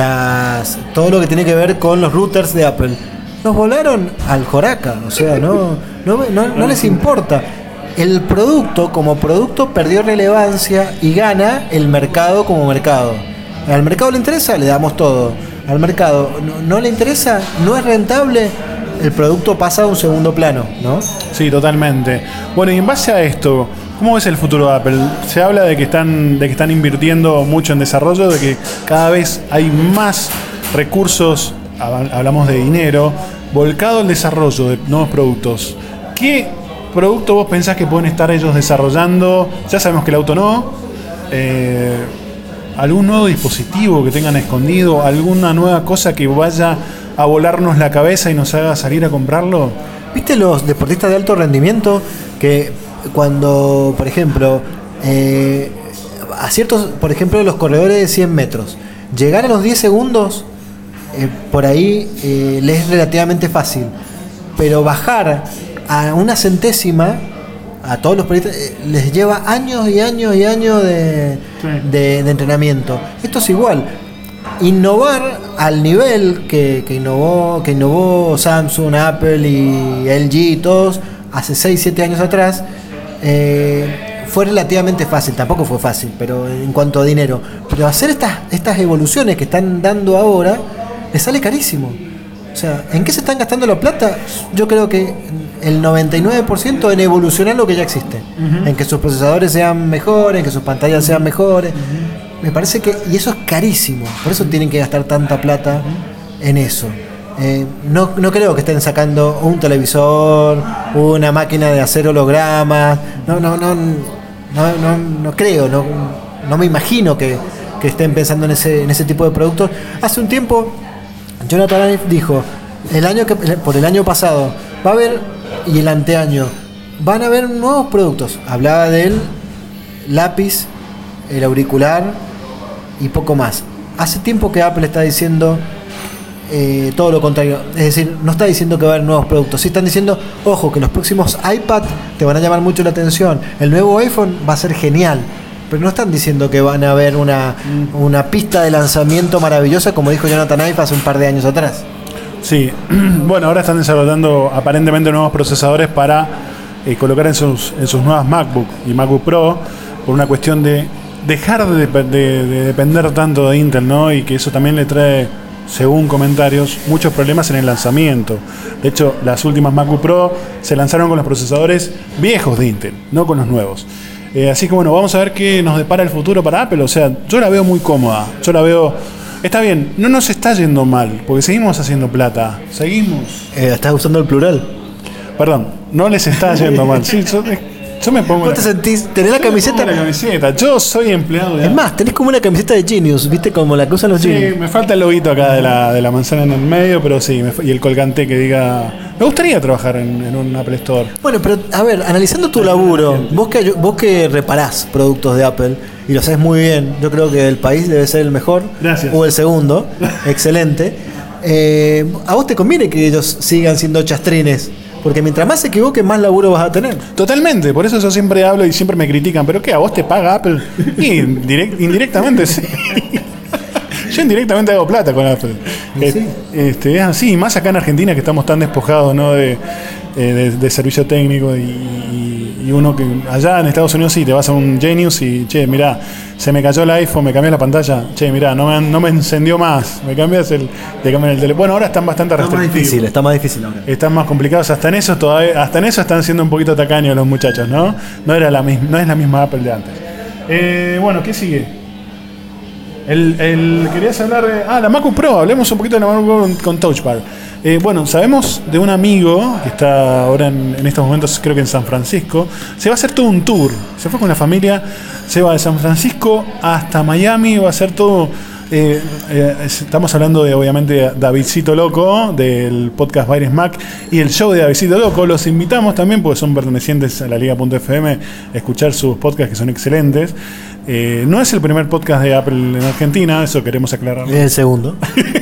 Speaker 3: las, todo lo que tiene que ver con los routers de Apple. Nos volaron al joraca, o sea, no, no, no, no les importa. El producto como producto perdió relevancia y gana el mercado como mercado. Al mercado le interesa, le damos todo. Al mercado no, no le interesa, no es rentable, el producto pasa a un segundo plano, ¿no?
Speaker 2: Sí, totalmente. Bueno, y en base a esto, ¿cómo ves el futuro de Apple? Se habla de que están, de que están invirtiendo mucho en desarrollo, de que cada vez hay más recursos, hablamos de dinero, volcado al desarrollo de nuevos productos. ¿Qué producto vos pensás que pueden estar ellos desarrollando? Ya sabemos que el auto no. Eh, ¿Algún nuevo dispositivo que tengan escondido? ¿Alguna nueva cosa que vaya a volarnos la cabeza y nos haga salir a comprarlo?
Speaker 3: ¿Viste los deportistas de alto rendimiento que cuando, por ejemplo, eh, a ciertos, por ejemplo, los corredores de cien metros, llegar a los diez segundos, eh, por ahí eh, les es relativamente fácil, pero bajar a una centésima a todos los periodistas eh, les lleva años y años y años de, sí. de, de entrenamiento. Esto es igual. Innovar al nivel que, que innovó que innovó Samsung, Apple y L G y todos hace seis siete años atrás, eh, fue relativamente fácil. Tampoco fue fácil, pero en cuanto a dinero. Pero hacer estas, estas evoluciones que están dando ahora les sale carísimo. O sea, ¿en qué se están gastando la plata? Yo creo que el noventa y nueve por ciento en evolucionar lo que ya existe. Uh-huh. En que sus procesadores sean mejores, en que sus pantallas sean mejores. Uh-huh. Me parece que... Y eso es carísimo. Por eso tienen que gastar tanta plata uh-huh. en eso. Eh, no, no creo que estén sacando un televisor, una máquina de hacer hologramas. No, no, no, no, no, no creo. No, no me imagino que, que estén pensando en ese, en ese tipo de productos. Hace un tiempo... Jonathan Ive dijo, el año que, por el año pasado va a haber, y el anteaño, van a haber nuevos productos. Hablaba del lápiz, el auricular y poco más. Hace tiempo que Apple está diciendo eh, todo lo contrario. Es decir, no está diciendo que va a haber nuevos productos. Sí están diciendo, ojo, que los próximos iPad te van a llamar mucho la atención. El nuevo iPhone va a ser genial. Pero no están diciendo que van a haber una, una pista de lanzamiento maravillosa como dijo Jonathan Ive hace un par de años atrás.
Speaker 2: Sí, bueno, ahora están desarrollando aparentemente nuevos procesadores para eh, colocar en sus, en sus nuevas MacBook y MacBook Pro por una cuestión de dejar de, de, de depender tanto de Intel, ¿no? Y que eso también le trae, según comentarios, muchos problemas en el lanzamiento. De hecho, las últimas MacBook Pro se lanzaron con los procesadores viejos de Intel, no con los nuevos. Eh, así que bueno, vamos a ver qué nos depara el futuro para Apple. O sea, yo la veo muy cómoda. Yo la veo... Está bien, no nos está yendo mal, porque seguimos haciendo plata. Seguimos.
Speaker 3: Eh, ¿Estás usando el plural?
Speaker 2: Perdón, no les está yendo mal. Sí, yo, yo me pongo...
Speaker 3: ¿Cómo te sentís? ¿Tenés la camiseta?
Speaker 2: La camiseta. Yo soy empleado de...
Speaker 3: Es más, tenés como una camiseta de Genius, ¿viste? Como la que usan los
Speaker 2: Sí,
Speaker 3: Genius.
Speaker 2: me falta el loguito acá de la, de la manzana en el medio, pero sí, me, y el colgante que diga... Me gustaría trabajar en, en un Apple Store.
Speaker 3: Bueno, pero a ver, analizando tu laburo, vos que, vos que reparás productos de Apple y lo haces muy bien, yo creo que el país debe ser el mejor.
Speaker 2: Gracias.
Speaker 3: O el segundo, excelente. Eh, a vos te conviene que ellos sigan siendo chastrines, porque mientras más se equivoquen, más laburo vas a tener.
Speaker 2: Totalmente, por eso yo siempre hablo y siempre me critican. ¿Pero qué? ¿A vos te paga Apple? Y direct, indirectamente sí. Yo indirectamente hago plata con Apple.
Speaker 3: Sí.
Speaker 2: Este, es así, más acá en Argentina que estamos tan despojados, ¿no? de, de, de servicio técnico y, y, y uno que allá en Estados Unidos sí, te vas a un Genius y che, mirá, se me cayó el iPhone, me cambié la pantalla, che, mirá, no me, no me encendió más, me cambias el, te cambian el teléfono. Bueno, ahora están bastante
Speaker 3: Está más
Speaker 2: restrictivos.
Speaker 3: difícil, está más difícil ahora.
Speaker 2: Están más complicados, hasta en eso todavía, hasta en eso están siendo un poquito tacaños los muchachos, ¿no? No era la misma, no es la misma Apple de antes. Eh, bueno, ¿qué sigue? El, el, querías hablar de... Ah, la MacBook Pro. Hablemos un poquito de la MacBook Pro con, con Touch Bar. Eh, bueno, sabemos de un amigo que está ahora en, en estos momentos, creo que en San Francisco. Se va a hacer todo un tour. Se fue con la familia, se va de San Francisco hasta Miami. Va a hacer todo... Eh, eh, estamos hablando de, obviamente, Davidcito Loco, del podcast Baires Mac y el show de Davidcito Loco. Los invitamos también, porque son pertenecientes a la liga punto f m, a escuchar sus podcasts que son excelentes. Eh, no es el primer podcast de Apple en Argentina, eso queremos aclarar.
Speaker 3: Es el segundo.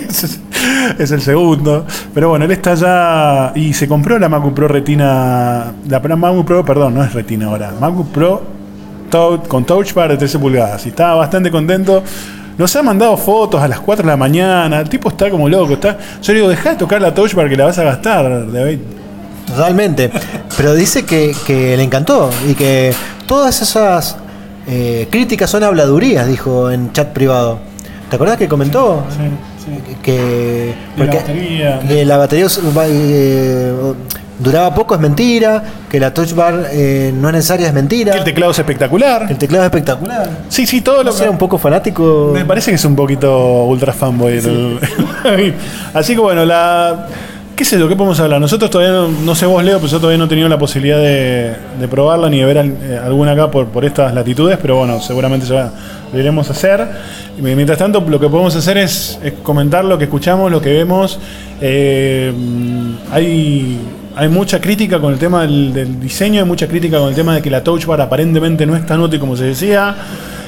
Speaker 2: Es el segundo. Pero bueno, él está allá y se compró la MacBook Pro Retina. La MacBook Pro, perdón, no es Retina ahora. MacBook Pro touch, con Touch Bar de trece pulgadas. Y estaba bastante contento. Nos ha mandado fotos a las cuatro de la mañana. El tipo está como loco. Está... Yo le digo, dejá de tocar la Touch Bar que la vas a gastar, David.
Speaker 3: Totalmente. Pero dice que, que le encantó y que todas esas eh, críticas son habladurías, dijo en chat privado. ¿Te acordás que comentó?
Speaker 2: Sí, sí.
Speaker 3: Que,
Speaker 2: la batería.
Speaker 3: que la batería eh, duraba poco, es mentira. Que la Touch Bar eh, no es necesaria, es mentira.
Speaker 2: Que el teclado es espectacular.
Speaker 3: Que el teclado es espectacular.
Speaker 2: Sí, sí, todo lo
Speaker 3: que... un poco fanático.
Speaker 2: Me parece que es un poquito ultra fanboy. Sí. El... Así que bueno, la... ¿Qué sé yo? ¿Qué podemos hablar? Nosotros todavía, no, no sé vos, Leo, pero yo todavía no he tenido la posibilidad de, de probarla ni de ver al, eh, alguna acá por, por estas latitudes, pero bueno, seguramente ya lo iremos a hacer. Y mientras tanto, lo que podemos hacer es, es comentar lo que escuchamos, lo que vemos. Eh, hay, hay mucha crítica con el tema del, del diseño, hay mucha crítica con el tema de que la Touch Bar aparentemente no es tan útil como se decía.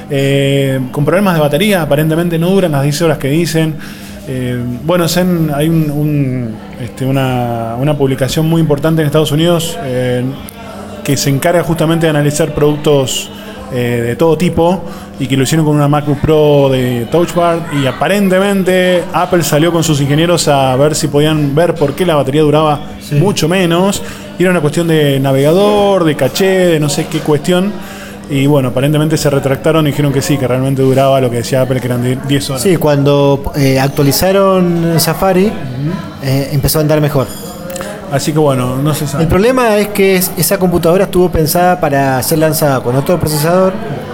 Speaker 2: Eh, con problemas de batería, aparentemente no duran las diez horas que dicen. Eh, bueno, Zen, hay un, un, este, una, una publicación muy importante en Estados Unidos eh, que se encarga justamente de analizar productos eh, de todo tipo y que lo hicieron con una MacBook Pro de Touch Bar y aparentemente Apple salió con sus ingenieros a ver si podían ver por qué la batería duraba sí. mucho menos y era una cuestión de navegador, de caché, de no sé qué cuestión. Y bueno, aparentemente se retractaron y dijeron que sí, que realmente duraba lo que decía Apple, que eran diez horas.
Speaker 3: Sí, cuando eh, actualizaron Safari, uh-huh. eh, empezó a andar mejor.
Speaker 2: Así que bueno, no se sabe.
Speaker 3: El problema es que es, esa computadora estuvo pensada para ser lanzada con otro procesador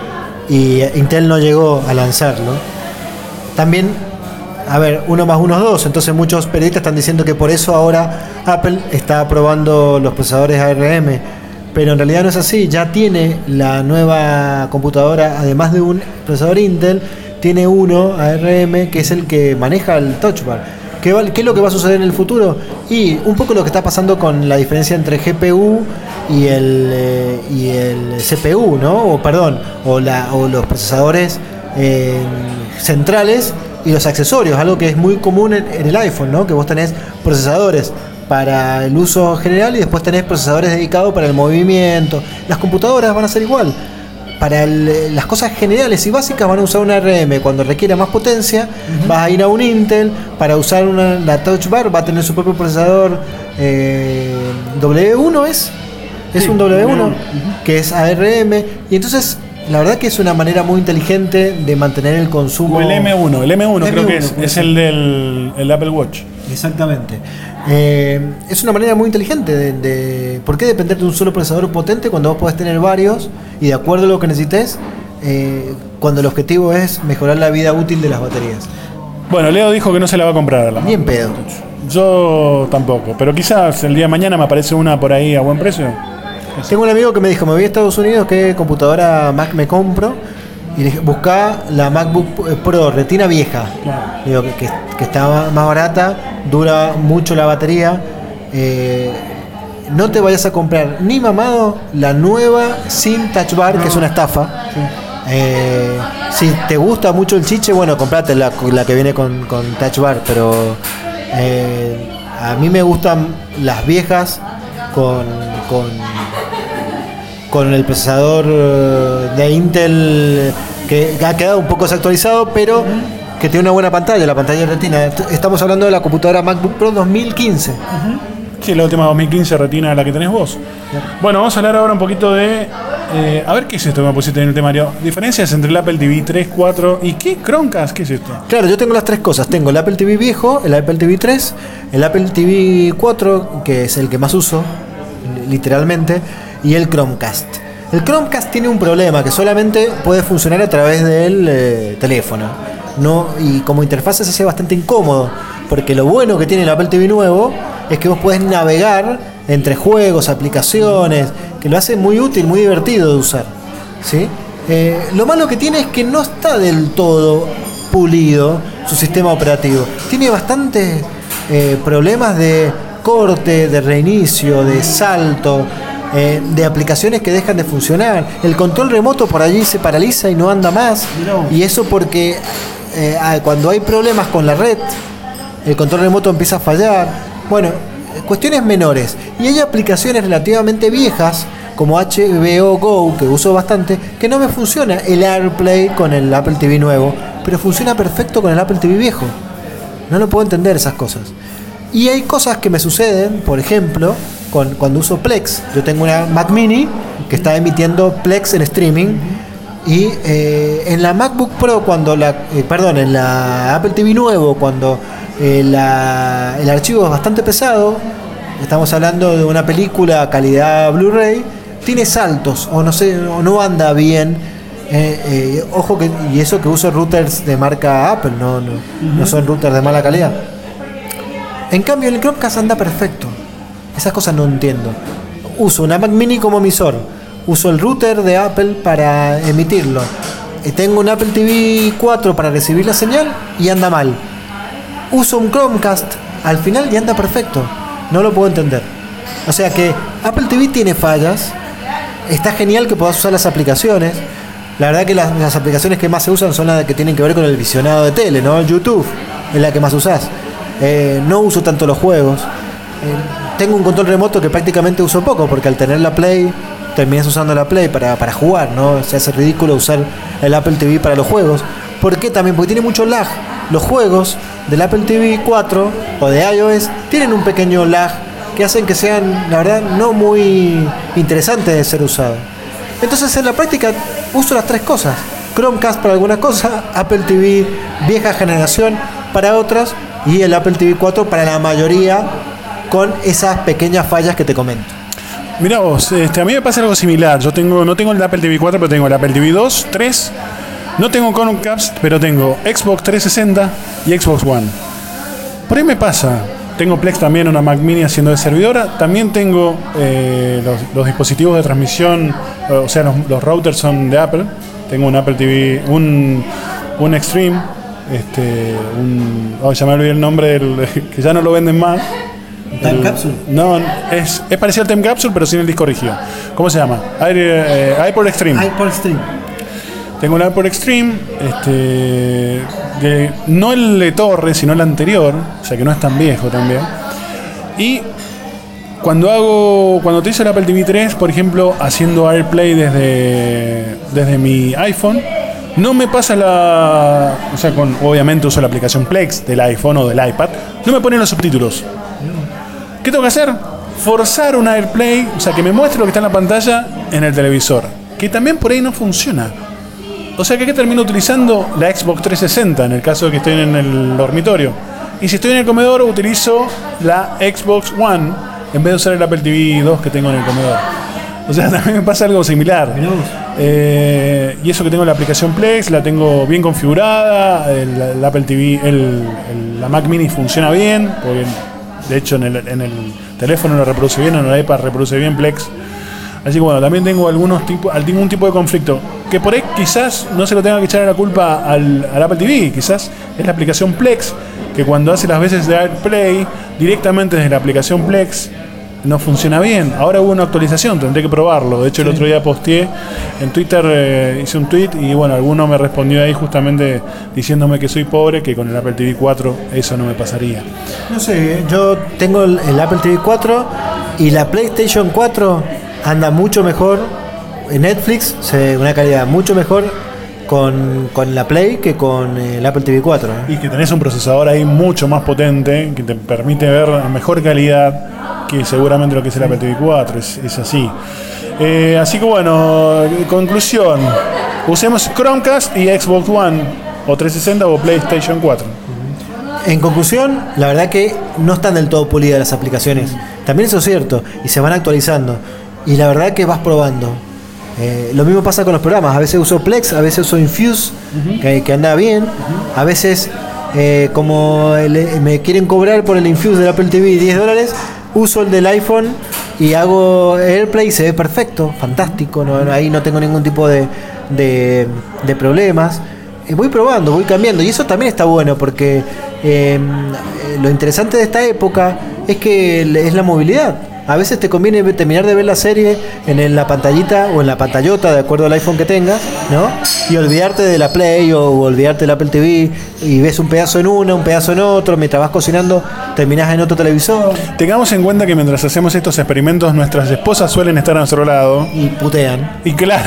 Speaker 3: y Intel no llegó a lanzarlo. También, a ver, uno más uno es dos, entonces muchos periodistas están diciendo que por eso ahora Apple está probando los procesadores A R M. Pero en realidad no es así, ya tiene la nueva computadora, además de un procesador Intel, tiene uno A R M que es el que maneja el Touch Bar. ¿Qué, va, ¿Qué es lo que va a suceder en el futuro? Y un poco lo que está pasando con la diferencia entre G P U y el, eh, y el C P U, ¿no? O perdón, o, la, o los procesadores eh, centrales y los accesorios, algo que es muy común en, en el iPhone, ¿no? Que vos tenés procesadores para el uso general y después tenés procesadores dedicados para el movimiento. Las computadoras van a ser igual. para el, las cosas generales y básicas van a usar una A R M. Cuando requiera más potencia, uh-huh. vas a ir a un Intel. Para usar una, la Touch Bar va a tener su propio procesador eh, W uno, ¿es? Es sí, un W uno, uh-huh. que es A R M. Y entonces, la verdad que es una manera muy inteligente de mantener el consumo.
Speaker 2: O el M uno, el M uno creo que es, es el del el Apple Watch.
Speaker 3: Exactamente. Eh, es una manera muy inteligente de, de... ¿Por qué depender de un solo procesador potente cuando vos podés tener varios y de acuerdo a lo que necesites, eh, cuando el objetivo es mejorar la vida útil de las baterías?
Speaker 2: Bueno, Leo dijo que no se la va a comprar a la
Speaker 3: Bien pedo.
Speaker 2: Yo tampoco, pero quizás el día de mañana me aparece una por ahí a buen precio.
Speaker 3: Tengo un amigo que me dijo, me voy a Estados Unidos, ¿qué computadora Mac me compro? Y le dije, buscá la MacBook Pro Retina vieja. Claro. Digo, que, que, que está más barata, dura mucho la batería. Eh, no te vayas a comprar ni mamado la nueva sin Touch Bar, no. que es una estafa. Sí. Eh, si te gusta mucho el chiche, bueno, comprate la, la que viene con, con Touch Bar, pero eh, a mí me gustan las viejas con... con con el procesador de Intel que ha quedado un poco desactualizado, pero que tiene una buena pantalla, la pantalla Retina. Estamos hablando de la computadora MacBook Pro dos mil quince. Uh-huh.
Speaker 2: Sí, la última dos mil quince Retina, la que tenés vos. Yeah. Bueno, vamos a hablar ahora un poquito de... Eh, a ver, ¿qué es esto que me pusiste en el temario? Diferencias entre el Apple T V tres, cuatro y ¿qué? Chromecast, ¿qué es esto?
Speaker 3: Claro, yo tengo las tres cosas. Tengo el Apple T V viejo, el Apple T V tres, el Apple T V cuatro, que es el que más uso, literalmente, y el Chromecast. El Chromecast tiene un problema, que solamente puede funcionar a través del eh, teléfono. No, y como interfaz se hace bastante incómodo, porque lo bueno que tiene el Apple T V nuevo es que vos podés navegar entre juegos, aplicaciones, que lo hace muy útil, muy divertido de usar, ¿sí? Eh, lo malo que tiene es que no está del todo pulido su sistema operativo. Tiene bastantes eh, problemas de corte, de reinicio, de salto, eh, de aplicaciones que dejan de funcionar. El control remoto por allí se paraliza y no anda más. No. Y eso porque eh, cuando hay problemas con la red, el control remoto empieza a fallar. Bueno, cuestiones menores. Y hay aplicaciones relativamente viejas, como H B O Go, que uso bastante, que no me funciona el AirPlay con el Apple T V nuevo, pero funciona perfecto con el Apple T V viejo. No lo puedo entender esas cosas. Y hay cosas que me suceden, por ejemplo, con, cuando uso Plex. Yo tengo una Mac Mini que está emitiendo Plex en streaming. Y eh, en la MacBook Pro, cuando la, eh, perdón, en la Apple T V nuevo, cuando eh, la, el archivo es bastante pesado, estamos hablando de una película calidad Blu-ray, tiene saltos o no sé, o no anda bien. Eh, eh, ojo que, y eso que uso routers de marca Apple, no, no, uh-huh. no son routers de mala calidad. En cambio, el Chromecast anda perfecto. Esas cosas no entiendo. Uso una Mac Mini como emisor. Uso el router de Apple para emitirlo. Y tengo un Apple T V cuatro para recibir la señal y anda mal. Uso un Chromecast al final y anda perfecto. No lo puedo entender. O sea que Apple T V tiene fallas. Está genial que puedas usar las aplicaciones. La verdad que las, las aplicaciones que más se usan son las que tienen que ver con el visionado de tele, ¿no? YouTube es la que más usás. Eh, no uso tanto los juegos. Eh, tengo un control remoto que prácticamente uso poco, porque al tener la Play, terminas usando la Play para, para jugar, ¿no? Se hace ridículo usar el Apple T V para los juegos. ¿Por qué también? Porque tiene mucho lag. Los juegos del Apple T V cuatro o de iOS tienen un pequeño lag que hacen que sean, la verdad, no muy interesantes de ser usados. Entonces, en la práctica, uso las tres cosas. Chromecast para algunas cosas, Apple T V vieja generación para otras, y el Apple T V cuatro para la mayoría, con esas pequeñas fallas que te comento.
Speaker 2: Mirá vos, este, a mí me pasa algo similar. Yo tengo, no tengo el Apple T V cuatro, pero tengo el Apple T V dos, tres. No tengo Chromecast, pero tengo Xbox trescientos sesenta y Xbox One. Por ahí me pasa. Tengo Plex también, una Mac Mini haciendo de servidora. También tengo eh, los, los dispositivos de transmisión, o sea, los, los routers son de Apple. Tengo un Apple T V, un, un Extreme, este, un, oh, ya me olvidé el nombre, del, que ya no lo venden más.
Speaker 3: ¿Time Capsule?
Speaker 2: No, es, es parecido al Time Capsule, pero sin el disco rígido. ¿Cómo se llama? Air, eh, iPod Extreme.
Speaker 3: iPod Extreme.
Speaker 2: Tengo un iPod Extreme, este, de, no el de torre, sino el anterior, o sea que no es tan viejo también. Y cuando hago, cuando utilizo el Apple T V tres, por ejemplo, haciendo AirPlay desde, desde mi iPhone, no me pasa la... O sea, con, obviamente uso la aplicación Plex del iPhone o del iPad, no me ponen los subtítulos. ¿Qué tengo que hacer? Forzar un AirPlay, o sea, que me muestre lo que está en la pantalla en el televisor, que también por ahí no funciona. O sea que aquí termino utilizando la Xbox trescientos sesenta en el caso de que estoy en el dormitorio. Y si estoy en el comedor, utilizo la Xbox One en vez de usar el Apple T V dos que tengo en el comedor. O sea, también me pasa algo similar. Eh, y eso que tengo la aplicación Plex, la tengo bien configurada, el, el Apple T V, el, el, la Mac Mini funciona bien, porque de hecho en el, en el teléfono lo reproduce bien, en el iPad reproduce bien Plex. Así que bueno, también tengo algunos tipos, algún tipo de conflicto. Que por ahí quizás no se lo tenga que echar la culpa al, al Apple T V, quizás es la aplicación Plex, que cuando hace las veces de AirPlay, directamente desde la aplicación Plex, no funciona bien. Ahora hubo una actualización, tendré que probarlo. De hecho, el otro día posteé en Twitter, eh, hice un tweet y bueno, alguno me respondió ahí justamente diciéndome que soy pobre, que con el Apple T V cuatro eso no me pasaría.
Speaker 3: No sé, yo tengo el, el Apple T V cuatro y la PlayStation cuatro anda mucho mejor. En Netflix se ve una calidad mucho mejor con, con la Play que con el Apple T V cuatro. ¿eh?
Speaker 2: Y que tenés un procesador ahí mucho más potente, que te permite ver mejor calidad que seguramente lo que es el Apple T V cuatro, es, es así. Eh, así que bueno, conclusión, usemos Chromecast y Xbox One, o trescientos sesenta o PlayStation cuatro.
Speaker 3: En conclusión, la verdad que no están del todo pulidas las aplicaciones. También eso es cierto, y se van actualizando. Y la verdad que vas probando. Eh, lo mismo pasa con los programas. A veces uso Plex, a veces uso Infuse, uh-huh. que, que anda bien. Uh-huh. A veces, eh, como el, me quieren cobrar por el Infuse del Apple T V diez dólares, uso el del iPhone y hago AirPlay y se ve perfecto, fantástico. No, ahí no tengo ningún tipo de, de, de problemas. Eh, voy probando, voy cambiando. Y eso también está bueno porque eh, lo interesante de esta época es que es la movilidad. A veces te conviene terminar de ver la serie en, en la pantallita o en la pantallota, de acuerdo al iPhone que tengas, ¿no? Y olvidarte de la Play o, o olvidarte del Apple T V y ves un pedazo en uno, un pedazo en otro, mientras vas cocinando terminás en otro televisor.
Speaker 2: Tengamos en cuenta que mientras hacemos estos experimentos nuestras esposas suelen estar a nuestro lado.
Speaker 3: Y putean.
Speaker 2: Y claro...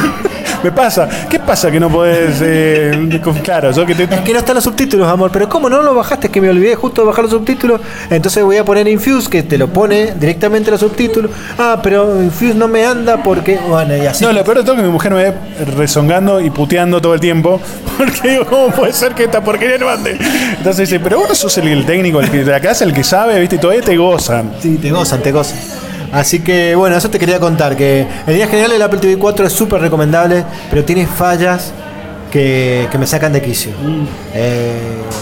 Speaker 2: Me pasa, ¿qué pasa que no podés? Eh, claro, yo que te...
Speaker 3: Es que no están los subtítulos, amor. Pero ¿cómo no lo bajaste? Es que me olvidé justo de bajar los subtítulos. Entonces voy a poner Infuse, que te lo pone directamente los subtítulos. Ah, pero Infuse no me anda porque... Bueno, y así.
Speaker 2: No, lo peor de todo es que mi mujer me ve rezongando y puteando todo el tiempo. Porque digo, ¿cómo puede ser que esta porquería no ande? Entonces dice, pero vos no sos el, el técnico, el que de la casa, el que sabe, ¿viste? Y todavía te gozan.
Speaker 3: Sí, te gozan, te gozan. Así que bueno, eso te quería contar, que en líneas generales el Apple T V cuatro es súper recomendable, pero tiene fallas que, que me sacan de quicio. Mm. Eh,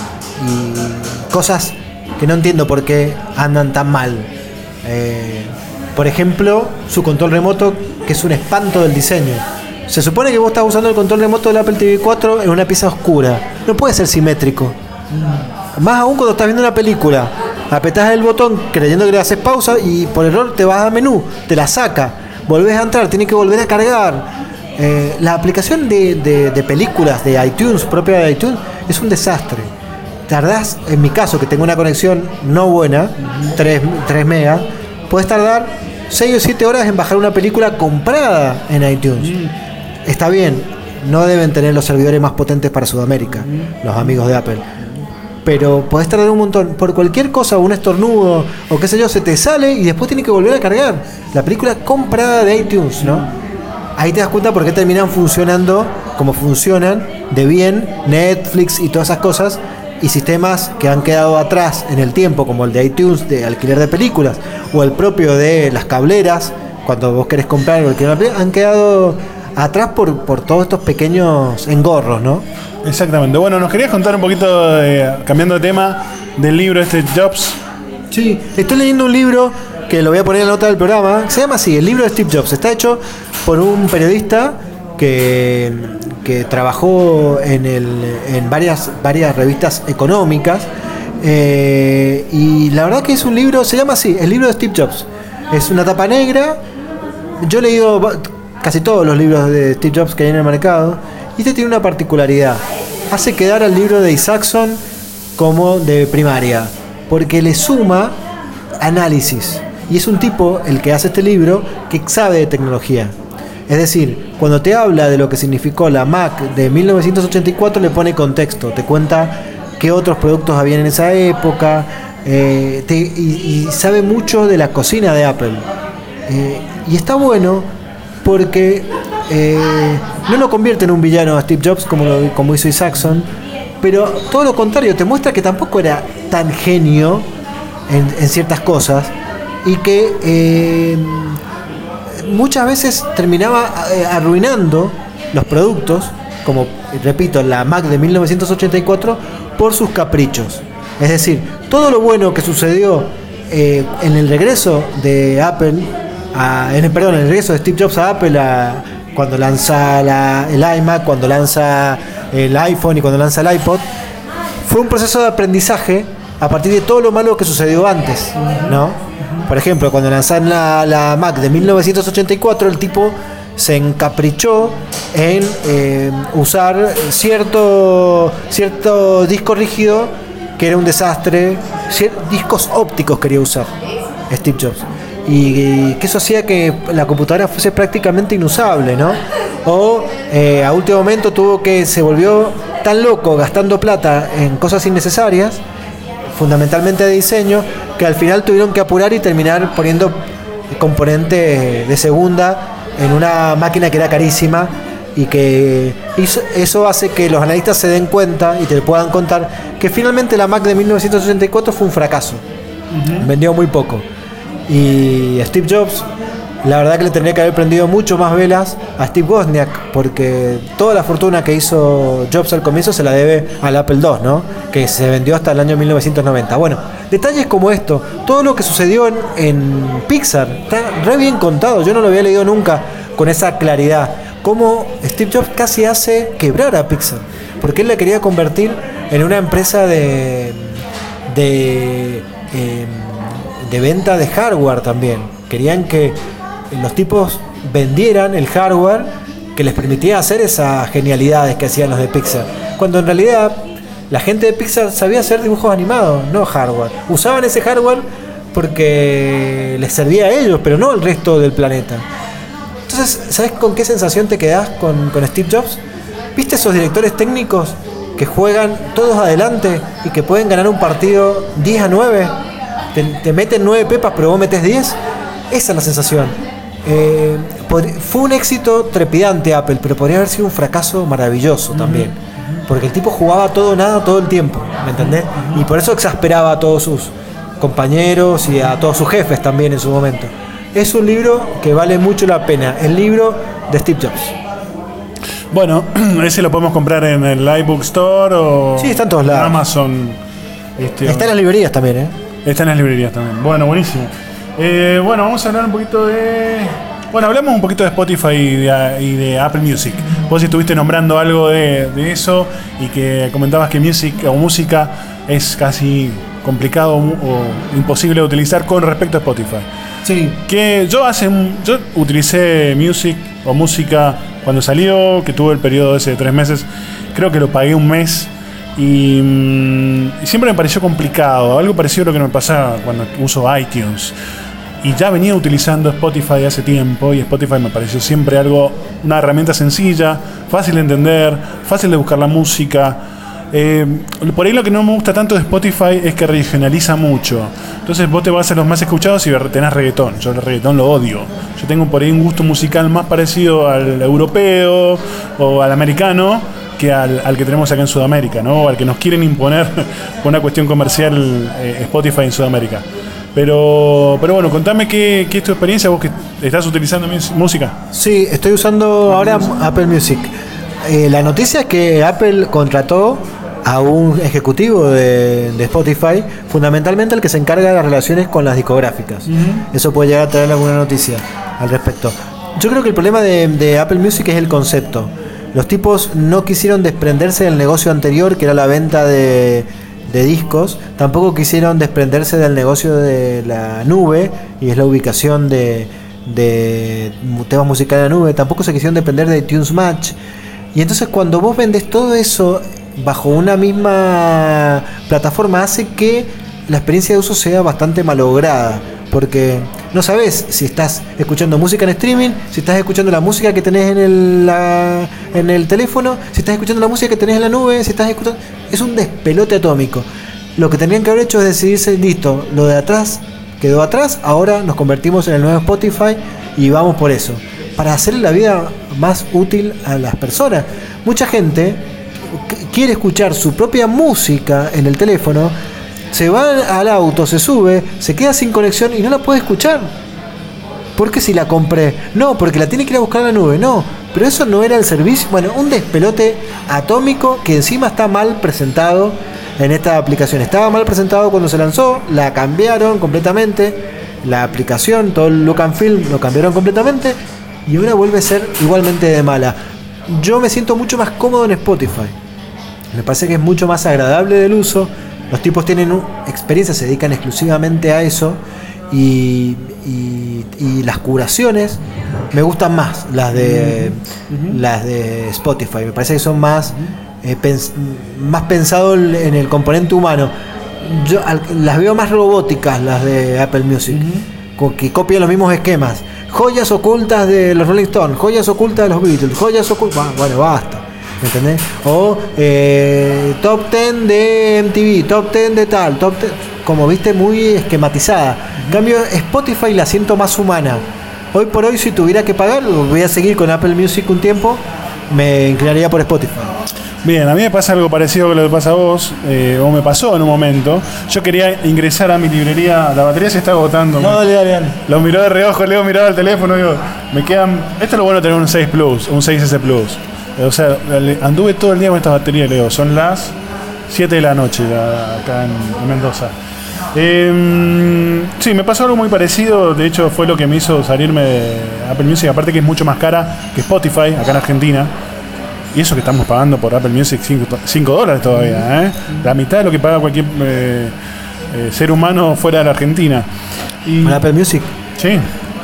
Speaker 3: y cosas que no entiendo por qué andan tan mal. Eh, por ejemplo, su control remoto, que es un espanto del diseño. Se supone que vos estás usando el control remoto del Apple T V cuatro en una pieza oscura. No puede ser simétrico. Mm. Más aún cuando estás viendo una película. Apretás el botón creyendo que le haces pausa y por error te vas a menú, te la saca, volvés a entrar, tienes que volver a cargar. Eh, la aplicación de, de, de películas de iTunes, propia de iTunes, es un desastre. Tardás, en mi caso, que tengo una conexión no buena, tres megas, puedes tardar seis o siete horas en bajar una película comprada en iTunes. Está bien, no deben tener los servidores más potentes para Sudamérica, los amigos de Apple. Pero podés tardar un montón. Por cualquier cosa, un estornudo o qué sé yo, se te sale y después tiene que volver a cargar. La película comprada de iTunes, ¿no? Ahí te das cuenta por qué terminan funcionando como funcionan de bien Netflix y todas esas cosas, y sistemas que han quedado atrás en el tiempo, como el de iTunes de alquiler de películas, o el propio de las cableras, cuando vos querés comprar o alquilar una película, han quedado atrás por, por todos estos pequeños engorros, ¿no?
Speaker 2: Exactamente. Bueno, nos querías contar un poquito, eh, cambiando de tema, del libro Steve Jobs.
Speaker 3: Sí, estoy leyendo un libro que lo voy a poner en la nota del programa. Se llama así, el libro de Steve Jobs. Está hecho por un periodista que, que trabajó en, el, en varias, varias revistas económicas. Eh, y la verdad que es un libro, se llama así, el libro de Steve Jobs. Es una tapa negra. Yo he leído casi todos los libros de Steve Jobs que hay en el mercado. Y este tiene una particularidad. Hace quedar al libro de Isaacson como de primaria, porque le suma análisis. Y es un tipo, el que hace este libro, que sabe de tecnología. Es decir, cuando te habla de lo que significó la Mac de mil novecientos ochenta y cuatro, le pone contexto, te cuenta qué otros productos habían en esa época, eh, te, y, y sabe mucho de la cocina de Apple. Eh, y está bueno porque eh, no lo convierte en un villano a Steve Jobs como, lo, como hizo Isaacson, pero todo lo contrario, te muestra que tampoco era tan genio en, en ciertas cosas y que eh, muchas veces terminaba eh, arruinando los productos, como repito, la Mac de mil novecientos ochenta y cuatro, por sus caprichos. Es decir, todo lo bueno que sucedió eh, en el regreso de Apple, a, en el, perdón, en el regreso de Steve Jobs a Apple, a, cuando lanza la, el iMac, cuando lanza el iPhone y cuando lanza el iPod, fue un proceso de aprendizaje a partir de todo lo malo que sucedió antes, ¿no? Por ejemplo, cuando lanzaron la, la Mac de mil novecientos ochenta y cuatro, el tipo se encaprichó en eh, usar cierto, cierto disco rígido que era un desastre, discos ópticos quería usar Steve Jobs. Y, y que eso hacía que la computadora fuese prácticamente inusable, ¿no? O eh, a último momento tuvo que, se volvió tan loco gastando plata en cosas innecesarias, fundamentalmente de diseño, que al final tuvieron que apurar y terminar poniendo componentes de segunda en una máquina que era carísima, y que hizo, eso hace que los analistas se den cuenta y te puedan contar que finalmente la Mac de mil novecientos ochenta y cuatro fue un fracaso. Uh-huh. Vendió muy poco. Y Steve Jobs, la verdad que le tendría que haber prendido mucho más velas a Steve Wozniak, porque toda la fortuna que hizo Jobs al comienzo se la debe al Apple dos, ¿no? Que se vendió hasta el año mil novecientos noventa. Bueno, detalles como esto, todo lo que sucedió en, en Pixar, está re bien contado, yo no lo había leído nunca con esa claridad. Cómo Steve Jobs casi hace quebrar a Pixar, porque él la quería convertir en una empresa de de, eh, de venta de hardware también. Querían que los tipos vendieran el hardware que les permitía hacer esas genialidades que hacían los de Pixar, cuando en realidad la gente de Pixar sabía hacer dibujos animados, no hardware. Usaban ese hardware porque les servía a ellos, pero no al resto del planeta. Entonces, ¿sabes con qué sensación te quedás con, con Steve Jobs? ¿Viste esos directores técnicos que juegan todos adelante y que pueden ganar un partido diez a nueve? Te, te meten nueve pepas, pero vos metés diez. Esa es la sensación. Eh, pod- fue un éxito trepidante Apple, pero podría haber sido un fracaso maravilloso también. Porque el tipo jugaba todo o nada todo el tiempo, ¿me entendés? Y por eso exasperaba a todos sus compañeros y a todos sus jefes también en su momento. Es un libro que vale mucho la pena, el libro de Steve Jobs.
Speaker 2: Bueno, ese lo podemos comprar en el iBook Store o
Speaker 3: sí, está en todos lados.
Speaker 2: Amazon. Este,
Speaker 3: está en las librerías también, ¿eh?
Speaker 2: Está en las librerías también. Bueno, buenísimo. Eh, bueno, vamos a hablar un poquito de... Bueno, hablamos un poquito de Spotify y de, y de Apple Music. Vos estuviste nombrando algo de, de eso y que comentabas que music o música es casi complicado o imposible de utilizar con respecto a Spotify.
Speaker 3: Sí.
Speaker 2: Que yo hace un, yo utilicé Music o música cuando salió, que tuve el periodo ese de tres meses, creo que lo pagué un mes y, mmm, y siempre me pareció complicado, algo parecido a lo que me pasaba cuando uso iTunes. Y ya venía utilizando Spotify hace tiempo y Spotify me pareció siempre algo, una herramienta sencilla, fácil de entender, fácil de buscar la música. Eh, por ahí lo que no me gusta tanto de Spotify es que regionaliza mucho. Entonces vos te vas a los más escuchados y tenés reggaetón. Yo el reggaetón lo odio. Yo tengo por ahí un gusto musical más parecido al europeo o al americano que al, al que tenemos acá en Sudamérica, ¿no? Al que nos quieren imponer por una cuestión comercial eh, Spotify en Sudamérica. Pero, pero bueno, contame qué, qué es tu experiencia, vos que estás utilizando música.
Speaker 3: Sí, estoy usando ahora Apple Music. Eh, la noticia es que Apple contrató a un ejecutivo de, de Spotify, fundamentalmente el que se encarga de las relaciones con las discográficas. Uh-huh. Eso puede llegar a traer alguna noticia al respecto. Yo creo que el problema de, de Apple Music es el concepto. Los tipos no quisieron desprenderse del negocio anterior, que era la venta de, de discos. Tampoco quisieron desprenderse del negocio de la nube, y es la ubicación de, de temas musicales en la nube. Tampoco se quisieron desprender de iTunes Match. Y entonces cuando vos vendes todo eso bajo una misma plataforma, hace que la experiencia de uso sea bastante malograda porque no sabes si estás escuchando música en streaming, si estás escuchando la música que tenés en el, la, en el teléfono, si estás escuchando la música que tenés en la nube, si estás escuchando... Es un despelote atómico. Lo que tendrían que haber hecho es decidirse, listo, lo de atrás quedó atrás, ahora nos convertimos en el nuevo Spotify y vamos por eso, para hacer la vida más útil a las personas. Mucha gente quiere escuchar su propia música en el teléfono, se va al auto, se sube, se queda sin conexión y no la puede escuchar. ¿Por qué si la compré? No, porque la tiene que ir a buscar a la nube. No, pero eso no era el servicio. Bueno, un despelote atómico que encima está mal presentado en esta aplicación. Estaba mal presentado cuando se lanzó, la cambiaron completamente, la aplicación, todo el look and feel lo cambiaron completamente y ahora vuelve a ser igualmente de mala. Yo me siento mucho más cómodo en Spotify. Me parece que es mucho más agradable del uso. Los tipos tienen un, experiencia, se dedican exclusivamente a eso. Y, y, y las curaciones me gustan más, las de uh-huh. las de Spotify. Me parece que son más, eh, pens, más pensado en el componente humano. Yo al, las veo más robóticas, las de Apple Music, uh-huh. que copian los mismos esquemas. Joyas ocultas de los Rolling Stones, joyas ocultas de los Beatles, joyas ocultas... Bueno, basta. ¿Entendés? O eh, top ten de M T V, top ten de tal, top ten, como viste, muy esquematizada. En cambio, Spotify la siento más humana. Hoy por hoy, si tuviera que pagar, voy a seguir con Apple Music un tiempo, me inclinaría por Spotify.
Speaker 2: Bien, a mí me pasa algo parecido que lo que pasa a vos, eh, o me pasó en un momento. Yo quería ingresar a mi librería, la batería se está agotando.
Speaker 3: No, dale, dale, dale.
Speaker 2: Lo miró de reojo, Leo miraba el teléfono, digo, me quedan... Esto es lo bueno de tener un seis Plus, un seis S Plus. O sea, anduve todo el día con estas baterías, Leo. Son las siete de la noche acá en, en Mendoza. Eh, sí, me pasó algo muy parecido. De hecho, fue lo que me hizo salirme de Apple Music. Aparte que es mucho más cara que Spotify acá en Argentina. Y eso que estamos pagando por Apple Music cinco dólares todavía, ¿eh? La mitad de lo que paga cualquier eh, eh, ser humano fuera de la Argentina.
Speaker 3: Y, ¿con Apple Music?
Speaker 2: Sí.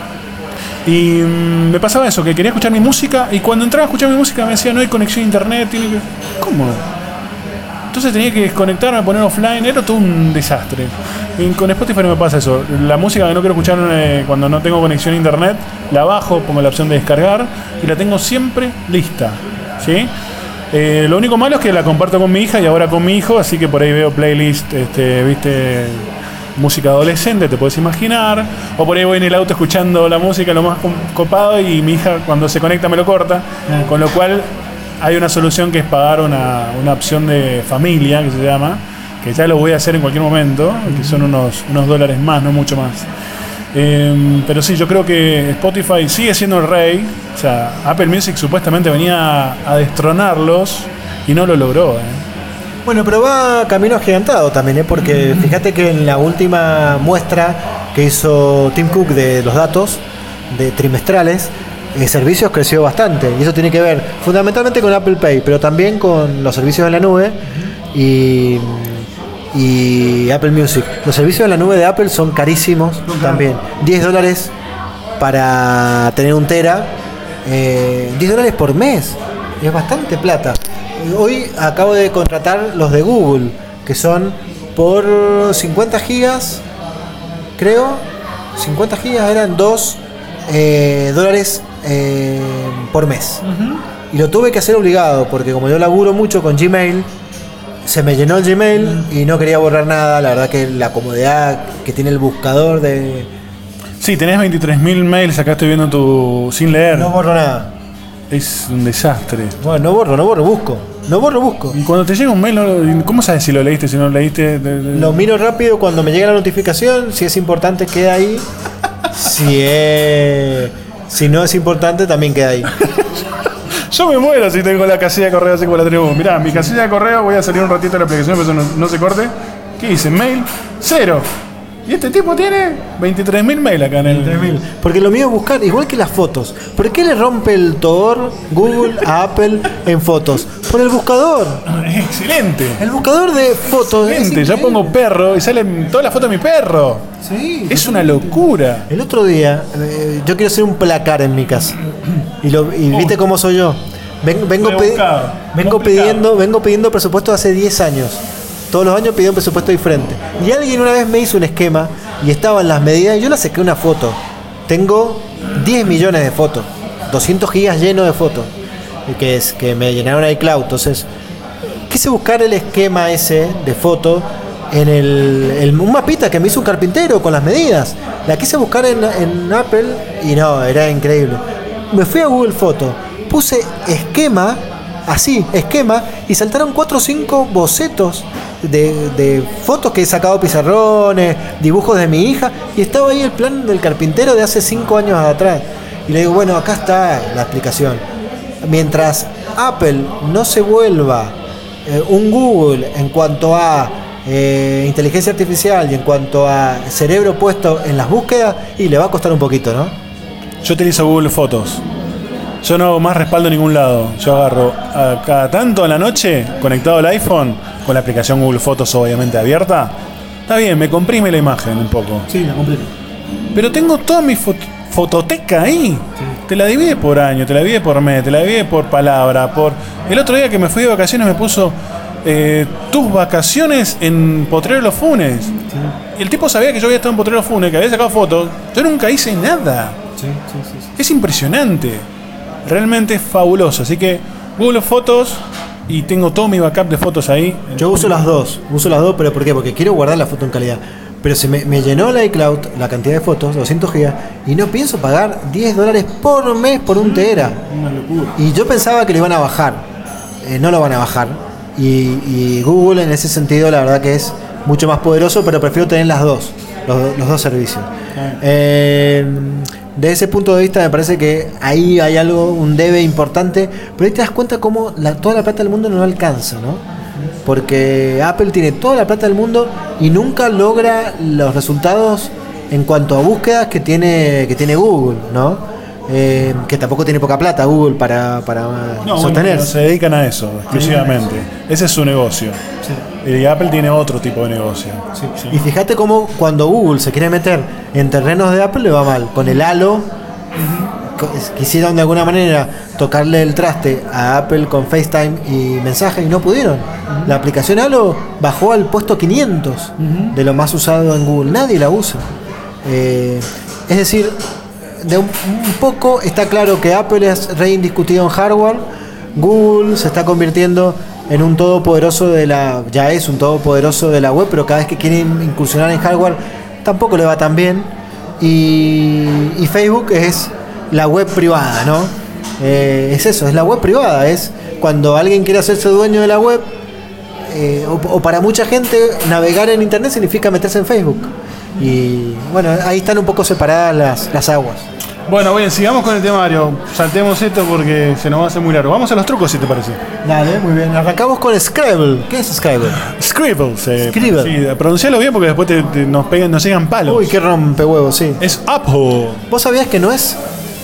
Speaker 2: Y mmm, me pasaba eso, que quería escuchar mi música y cuando entraba a escuchar mi música me decía no hay conexión a internet, tiene que... ¿Cómo? Entonces tenía que desconectarme, poner offline, era todo un desastre. Y con Spotify no me pasa eso. La música que no quiero escuchar eh, cuando no tengo conexión a internet, la bajo, pongo la opción de descargar y la tengo siempre lista, ¿sí? Eh, lo único malo es que la comparto con mi hija y ahora con mi hijo, así que por ahí veo playlist, este, viste... música adolescente, te puedes imaginar, o por ahí voy en el auto escuchando la música lo más copado y mi hija cuando se conecta me lo corta, mm. con lo cual hay una solución que es pagar una, una opción de familia que se llama, que ya lo voy a hacer en cualquier momento, mm. que son unos, unos dólares más, no mucho más. Eh, pero sí, yo creo que Spotify sigue siendo el rey. O sea, Apple Music supuestamente venía a destronarlos y no lo logró, ¿eh?
Speaker 3: Bueno, pero va camino agigantado también, ¿eh? Porque fíjate que en la última muestra que hizo Tim Cook de los datos de trimestrales, eh, servicios creció bastante. Y eso tiene que ver fundamentalmente con Apple Pay, pero también con los servicios en la nube y, y Apple Music. Los servicios en la nube de Apple son carísimos también. diez dólares para tener un tera, eh, diez dólares por mes. Es bastante plata. Hoy acabo de contratar los de Google, que son por cincuenta gigas, creo, cincuenta gigas eran dos eh, dólares eh, por mes. Uh-huh. Y lo tuve que hacer obligado, porque como yo laburo mucho con Gmail, se me llenó el Gmail uh-huh. y no quería borrar nada. La verdad que la comodidad que tiene el buscador de...
Speaker 2: Sí, tenés veintitrés mil mails, acá estoy viendo tu... sin leer.
Speaker 3: No borro nada.
Speaker 2: Es un desastre.
Speaker 3: Bueno, no borro, no borro, busco. No borro, busco.
Speaker 2: Y cuando te llega un mail, ¿cómo sabes si lo leíste, si no lo leíste? De, de...
Speaker 3: Lo miro rápido cuando me llega la notificación. Si es importante, queda ahí. Si es... si no es importante, también queda ahí.
Speaker 2: Yo me muero si tengo la casilla de correo así como la tenemos. Mirá, mi casilla de correo, voy a salir un ratito de la aplicación, pero eso no, no se corte. ¿Qué dice? Mail, cero. Y este tipo tiene veintitrés mil mail acá en el...
Speaker 3: veintitrés mil. Porque lo mío es buscar, igual que las fotos. ¿Por qué le rompe el Tor Google a Apple en fotos? Por el buscador.
Speaker 2: Es excelente.
Speaker 3: El buscador de fotos.
Speaker 2: Excelente. Ya pongo perro y salen todas las fotos de mi perro.
Speaker 3: Sí.
Speaker 2: Es una locura.
Speaker 3: El otro día, eh, yo quiero hacer un placar en mi casa. Y, lo, y viste cómo soy yo. Ven, vengo, pedi- vengo, pidiendo, vengo pidiendo presupuesto hace diez años. Todos los años pido un presupuesto diferente. Y alguien una vez me hizo un esquema y estaban las medidas y yo las saqué una foto. Tengo diez millones de fotos, doscientos gigas llenos de fotos, que, es, que me llenaron iCloud. Entonces quise buscar el esquema ese de foto en el, el, un mapita que me hizo un carpintero con las medidas. La quise buscar en, en Apple y no, era increíble. Me fui a Google Fotos, puse esquema, así, esquema, y saltaron cuatro o cinco bocetos de, de fotos que he sacado, pizarrones, dibujos de mi hija, y estaba ahí el plan del carpintero de hace cinco años atrás. Y le digo, bueno, acá está la explicación. Mientras Apple no se vuelva eh, un Google en cuanto a eh, inteligencia artificial y en cuanto a cerebro puesto en las búsquedas, y le va a costar un poquito, ¿no?
Speaker 2: Yo utilizo Google Fotos. Yo no hago más respaldo en ningún lado. Yo agarro a cada tanto en la noche, conectado al iPhone, con la aplicación Google Fotos obviamente abierta. Está bien, me comprime la imagen un poco.
Speaker 3: Sí, la comprime.
Speaker 2: Pero tengo toda mi fot fototeca ahí. Sí. Te la divide por año, te la divide por mes, te la divide por palabra, por... El otro día que me fui de vacaciones me puso eh, tus vacaciones en Potrero Los Funes. Sí. Y el tipo sabía que yo había estado en Potrero Los Funes, que había sacado fotos. Yo nunca hice nada. Sí, sí, sí, sí. Es impresionante. Realmente es fabuloso. Así que Google Fotos, y tengo todo mi backup de fotos ahí.
Speaker 3: Yo uso las dos. Uso las dos, pero ¿por qué? Porque quiero guardar la foto en calidad. Pero se me, me llenó la iCloud, la cantidad de fotos, doscientos gigas, y no pienso pagar diez dólares por mes por un tera.
Speaker 2: Una locura.
Speaker 3: Y yo pensaba que lo iban a bajar. Eh, no lo van a bajar. Y, y Google en ese sentido la verdad que es mucho más poderoso, pero prefiero tener las dos, los, los dos servicios. Eh, de ese punto de vista me parece que ahí hay algo, un debe importante, pero ahí te das cuenta cómo la, toda la plata del mundo no alcanza, ¿no? Porque Apple tiene toda la plata del mundo y nunca logra los resultados en cuanto a búsquedas que tiene, que tiene Google, ¿no? Eh, que tampoco tiene poca plata Google para, para
Speaker 2: no,
Speaker 3: sostenerse.
Speaker 2: Bueno, se dedican a eso exclusivamente. Ese es su negocio. Sí. Y Apple tiene otro tipo de negocio.
Speaker 3: Sí, sí. Y fíjate cómo cuando Google se quiere meter en terrenos de Apple le va mal. Con el Halo, uh-huh. quisieron de alguna manera tocarle el traste a Apple con FaceTime y mensajes y no pudieron. Uh-huh. La aplicación Halo bajó al puesto quinientos uh-huh. de lo más usado en Google. Nadie la usa. Eh, es decir, de un, un poco está claro que Apple es rey indiscutido en hardware. Google se está convirtiendo en un todopoderoso de la... ya es un todopoderoso de la web, pero cada vez que quiere incursionar en hardware tampoco le va tan bien. Y, y Facebook es la web privada, ¿no? Eh, es eso, es la web privada. Es cuando alguien quiere hacerse dueño de la web, eh, o, o para mucha gente navegar en internet significa meterse en Facebook. Y bueno, ahí están un poco separadas las, las aguas.
Speaker 2: Bueno, bien, sigamos con el temario. Saltemos esto porque se nos va a hacer muy largo. Vamos a los trucos, si te parece.
Speaker 3: Dale, muy bien. Arrancamos con Scrabble. ¿Qué es Scrabble?
Speaker 2: Scribble. Se,
Speaker 3: Scribble.
Speaker 2: Sí, pronuncialo bien porque después te, te, nos peguen, nos sigan palos.
Speaker 3: Uy, qué rompehuevos, sí.
Speaker 2: Es Apple.
Speaker 3: ¿Vos sabías que no es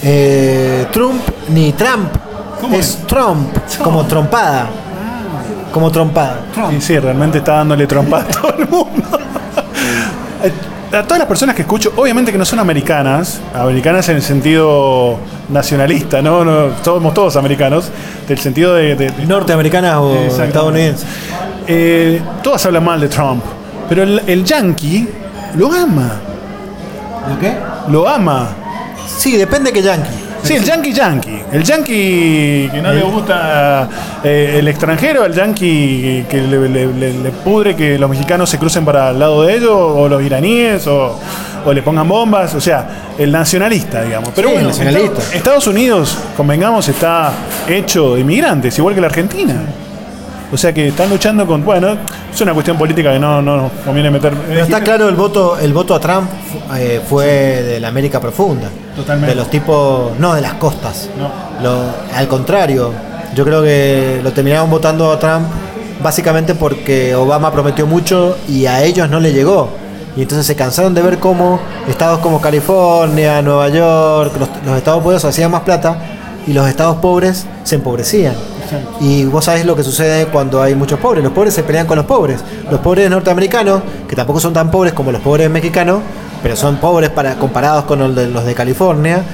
Speaker 3: eh, Trump ni Trump?
Speaker 2: ¿Cómo
Speaker 3: es?
Speaker 2: es?
Speaker 3: Trump,
Speaker 2: Trump.
Speaker 3: como trompada. Como trompada.
Speaker 2: Trump. Y sí, realmente está dándole trompada a todo el mundo. A todas las personas que escucho, obviamente que no son americanas, americanas en el sentido nacionalista, ¿no? no somos todos americanos, del sentido de... de, de
Speaker 3: norteamericanas o estadounidenses.
Speaker 2: Eh, todas hablan mal de Trump, pero el, el yankee lo ama.
Speaker 3: ¿Lo qué?
Speaker 2: Lo ama.
Speaker 3: Sí, depende que yankee.
Speaker 2: Sí, el yankee yankee. El yankee que no le gusta eh, el extranjero, el yankee que le, le, le, le pudre que los mexicanos se crucen para el lado de ellos, o los iraníes, o, o le pongan bombas. O sea, el nacionalista, digamos. Pero
Speaker 3: sí,
Speaker 2: bueno,
Speaker 3: el nacionalista.
Speaker 2: Estados, Estados Unidos, convengamos, está hecho de inmigrantes, igual que la Argentina. O sea que están luchando con... Bueno, es una cuestión política que no, no nos conviene meter...
Speaker 3: Pero está claro, el voto el voto a Trump eh, fue de la América profunda.
Speaker 2: Totalmente.
Speaker 3: De los tipos... No, de las costas.
Speaker 2: No.
Speaker 3: Lo, al contrario, yo creo que lo terminaron votando a Trump básicamente porque Obama prometió mucho y a ellos no le llegó. Y entonces se cansaron de ver cómo estados como California, Nueva York, los, los estados poderosos hacían más plata y los estados pobres se empobrecían. Y vos sabés lo que sucede cuando hay muchos pobres. Los pobres se pelean con los pobres. Los pobres norteamericanos, que tampoco son tan pobres como los pobres mexicanos, pero son pobres para, comparados con los de, los de California,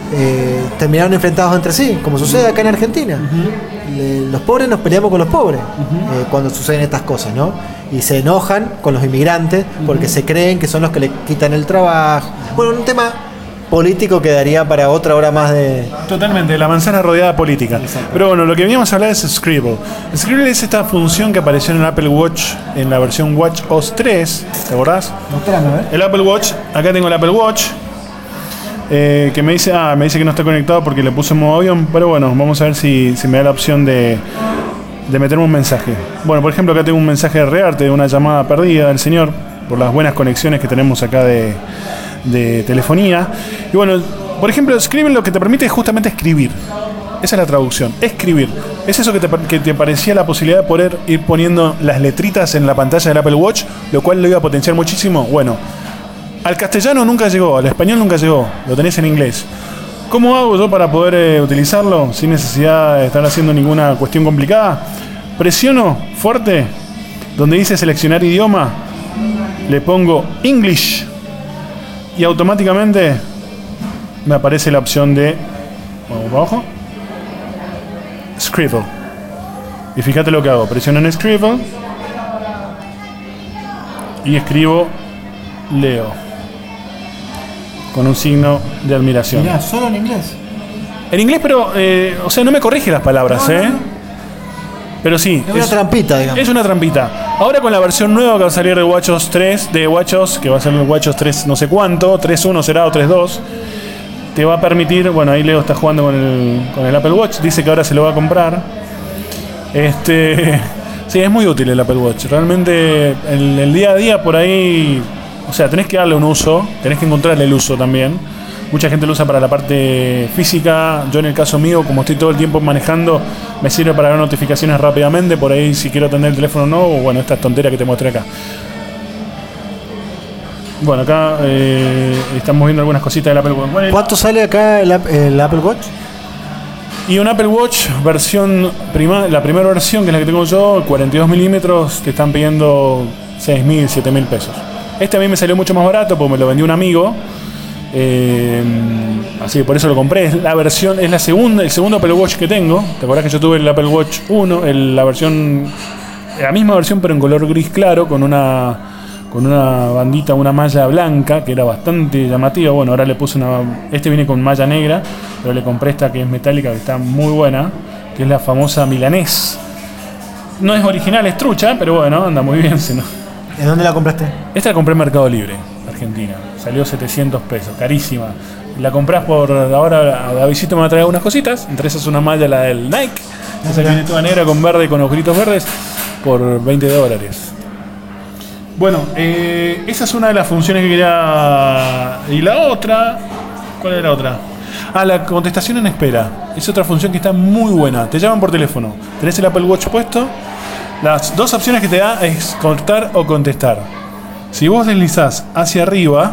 Speaker 3: eh, terminaron enfrentados entre sí, como sucede acá en Argentina. Uh-huh. Le, los pobres nos peleamos con los pobres uh-huh. eh, cuando suceden estas cosas, ¿no? Y se enojan con los inmigrantes porque uh-huh. se creen que son los que le quitan el trabajo. Bueno, un tema político que daría para otra hora más de...
Speaker 2: Totalmente, la manzana rodeada política. Pero bueno, lo que veníamos a hablar es Scribble. Scribble es esta función que apareció en el Apple Watch en la versión WatchOS tres, ¿te acordás?
Speaker 3: Mostrame, ¿eh?
Speaker 2: El Apple Watch, acá tengo el Apple Watch, eh, que me dice, ah, me dice que no está conectado porque le puse en modo avión, pero bueno, vamos a ver si, si me da la opción de, de meterme un mensaje. Bueno, por ejemplo, acá tengo un mensaje de Rearte, de una llamada perdida del señor, por las buenas conexiones que tenemos acá de... de telefonía. Y bueno, por ejemplo, Scribble lo que te permite es justamente escribir. Esa es la traducción, escribir. Es eso que te, que te parecía la posibilidad de poder ir poniendo las letritas en la pantalla del Apple Watch, lo cual lo iba a potenciar muchísimo. Bueno, al castellano nunca llegó, al español nunca llegó, lo tenés en inglés. ¿Cómo hago yo para poder eh, utilizarlo sin necesidad de estar haciendo ninguna cuestión complicada? Presiono fuerte donde dice seleccionar idioma, le pongo English y automáticamente me aparece la opción de, vamos para abajo, Scribble. Y fíjate lo que hago, presiono en Scribble y escribo Leo con un signo de admiración.
Speaker 3: Mirá, solo en inglés.
Speaker 2: En inglés, pero, eh, o sea, no me corrige las palabras, no, ¿eh? No, no. Pero sí.
Speaker 3: Es una es, trampita, digamos.
Speaker 2: Es una trampita. Ahora con la versión nueva que va a salir de WatchOS tres, de WatchOS, que va a ser el WatchOS tres no sé cuánto, tres punto uno será o tres punto dos, te va a permitir, bueno, ahí Leo está jugando con el, con el Apple Watch, dice que ahora se lo va a comprar. Este, sí, es muy útil el Apple Watch. Realmente el, el día a día por ahí, o sea, tenés que darle un uso, tenés que encontrarle el uso también. Mucha gente lo usa para la parte física. Yo en el caso mío, como estoy todo el tiempo manejando, me sirve para ver notificaciones rápidamente. Por ahí si quiero atender el teléfono o no, o bueno, esta tontera que te mostré acá. Bueno, acá eh, estamos viendo algunas cositas del Apple Watch. Bueno,
Speaker 3: ¿cuánto sale acá el, el Apple Watch?
Speaker 2: Y un Apple Watch versión prima, la primera versión, que es la que tengo yo, cuarenta y dos milímetros, te están pidiendo seis mil, siete mil pesos. Este a mí me salió mucho más barato porque me lo vendió un amigo. Eh, así que por eso lo compré. Es la versión, es la segunda, el segundo Apple Watch que tengo. ¿Te acordás que yo tuve el Apple Watch uno, el, la versión, la misma versión pero en color gris claro, con una con una bandita, una malla blanca que era bastante llamativa? Bueno, ahora le puse una, este viene con malla negra, pero le compré esta que es metálica, que está muy buena, que es la famosa Milanés. No es original, es trucha, pero bueno, anda muy bien. Si no.
Speaker 3: ¿En dónde la compraste?
Speaker 2: Esta la compré en Mercado Libre, Argentina. Salió setecientos pesos, carísima. La comprás por... Ahora Davidito me va a traer unas cositas. Entre esas una malla, la del Nike. Esa que viene toda negra con verde, con agujeritos verdes. Por veinte dólares. Bueno, eh, esa es una de las funciones que quería... Y la otra... ¿Cuál es la otra? Ah, la contestación en espera. Es otra función que está muy buena. Te llaman por teléfono. Tenés el Apple Watch puesto. Las dos opciones que te da es cortar o contestar. Si vos deslizás hacia arriba,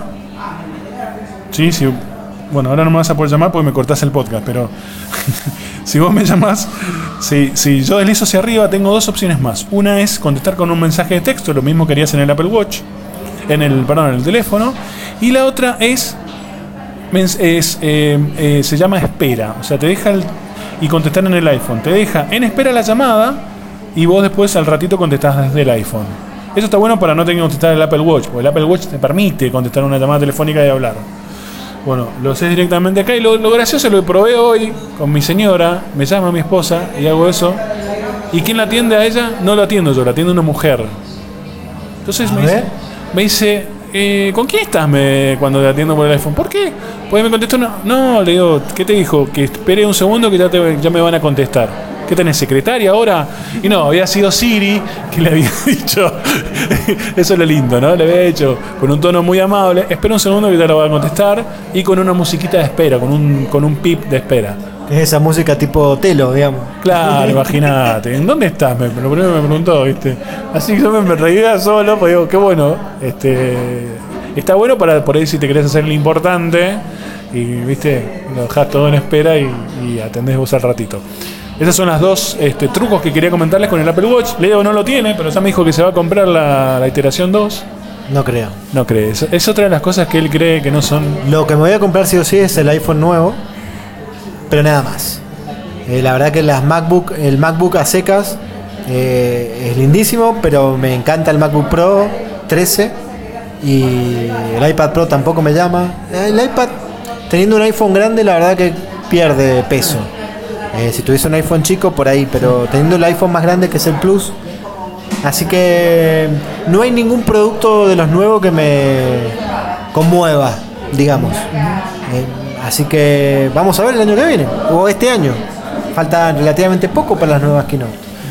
Speaker 2: sí, sí, bueno, ahora no me vas a poder llamar porque me cortás el podcast, pero si vos me llamás, si, si yo deslizo hacia arriba, tengo dos opciones más. Una es contestar con un mensaje de texto, lo mismo que harías en el Apple Watch, en el, perdón, en el teléfono, y la otra es, es eh, eh, se llama espera, o sea, te deja el, y contestar en el iPhone, te deja en espera la llamada y vos después al ratito contestás desde el iPhone. Eso está bueno para no tener que contestar el Apple Watch, porque el Apple Watch te permite contestar una llamada telefónica y hablar. Bueno, lo haces directamente acá y lo, lo gracioso lo probé hoy con mi señora, me llama mi esposa y hago eso. ¿Y quién la atiende a ella? No lo atiendo yo, la atiende una mujer. Entonces me dice, me dice eh, ¿con quién estás me, cuando te atiendo por el iPhone? ¿Por qué? Pues me contestó, no, no, le digo, ¿qué te dijo? Que espere un segundo que ya, te, ya me van a contestar. ¿Qué tenés, secretaria ahora? Y no, había sido Siri que le había dicho. Eso es lo lindo, ¿no? Le había dicho con un tono muy amable, espera un segundo que ya lo voy a contestar, y con una musiquita de espera, con un, con un pip de espera.
Speaker 3: Es esa música tipo telo, digamos.
Speaker 2: Claro, imagínate. ¿En dónde estás? Me, lo primero me preguntó, ¿viste? Así que yo me, me reía solo, pues digo, qué bueno. Este, está bueno para por ahí si te querés hacer el importante y, ¿viste? Lo dejás todo en espera y, y atendés vos al ratito. Esas son las dos este, trucos que quería comentarles con el Apple Watch. Leo no lo tiene, pero ya me dijo que se va a comprar la, la iteración dos.
Speaker 3: No creo.
Speaker 2: No cree. Es, es otra de las cosas que él cree que no son...
Speaker 3: Lo que me voy a comprar sí o sí es el iPhone nuevo. pero nada más. Eh, la verdad que las MacBook, el MacBook a secas eh, es lindísimo, pero me encanta el MacBook Pro trece y el iPad Pro tampoco me llama. El iPad, teniendo un iPhone grande, la verdad que pierde peso. Eh, si tuviese un iPhone chico, por ahí, pero teniendo el iPhone más grande, que es el Plus. Así que no hay ningún producto de los nuevos que me conmueva, digamos. Eh, así que vamos a ver el año que viene, o este año. Falta relativamente poco para las nuevas Keynote.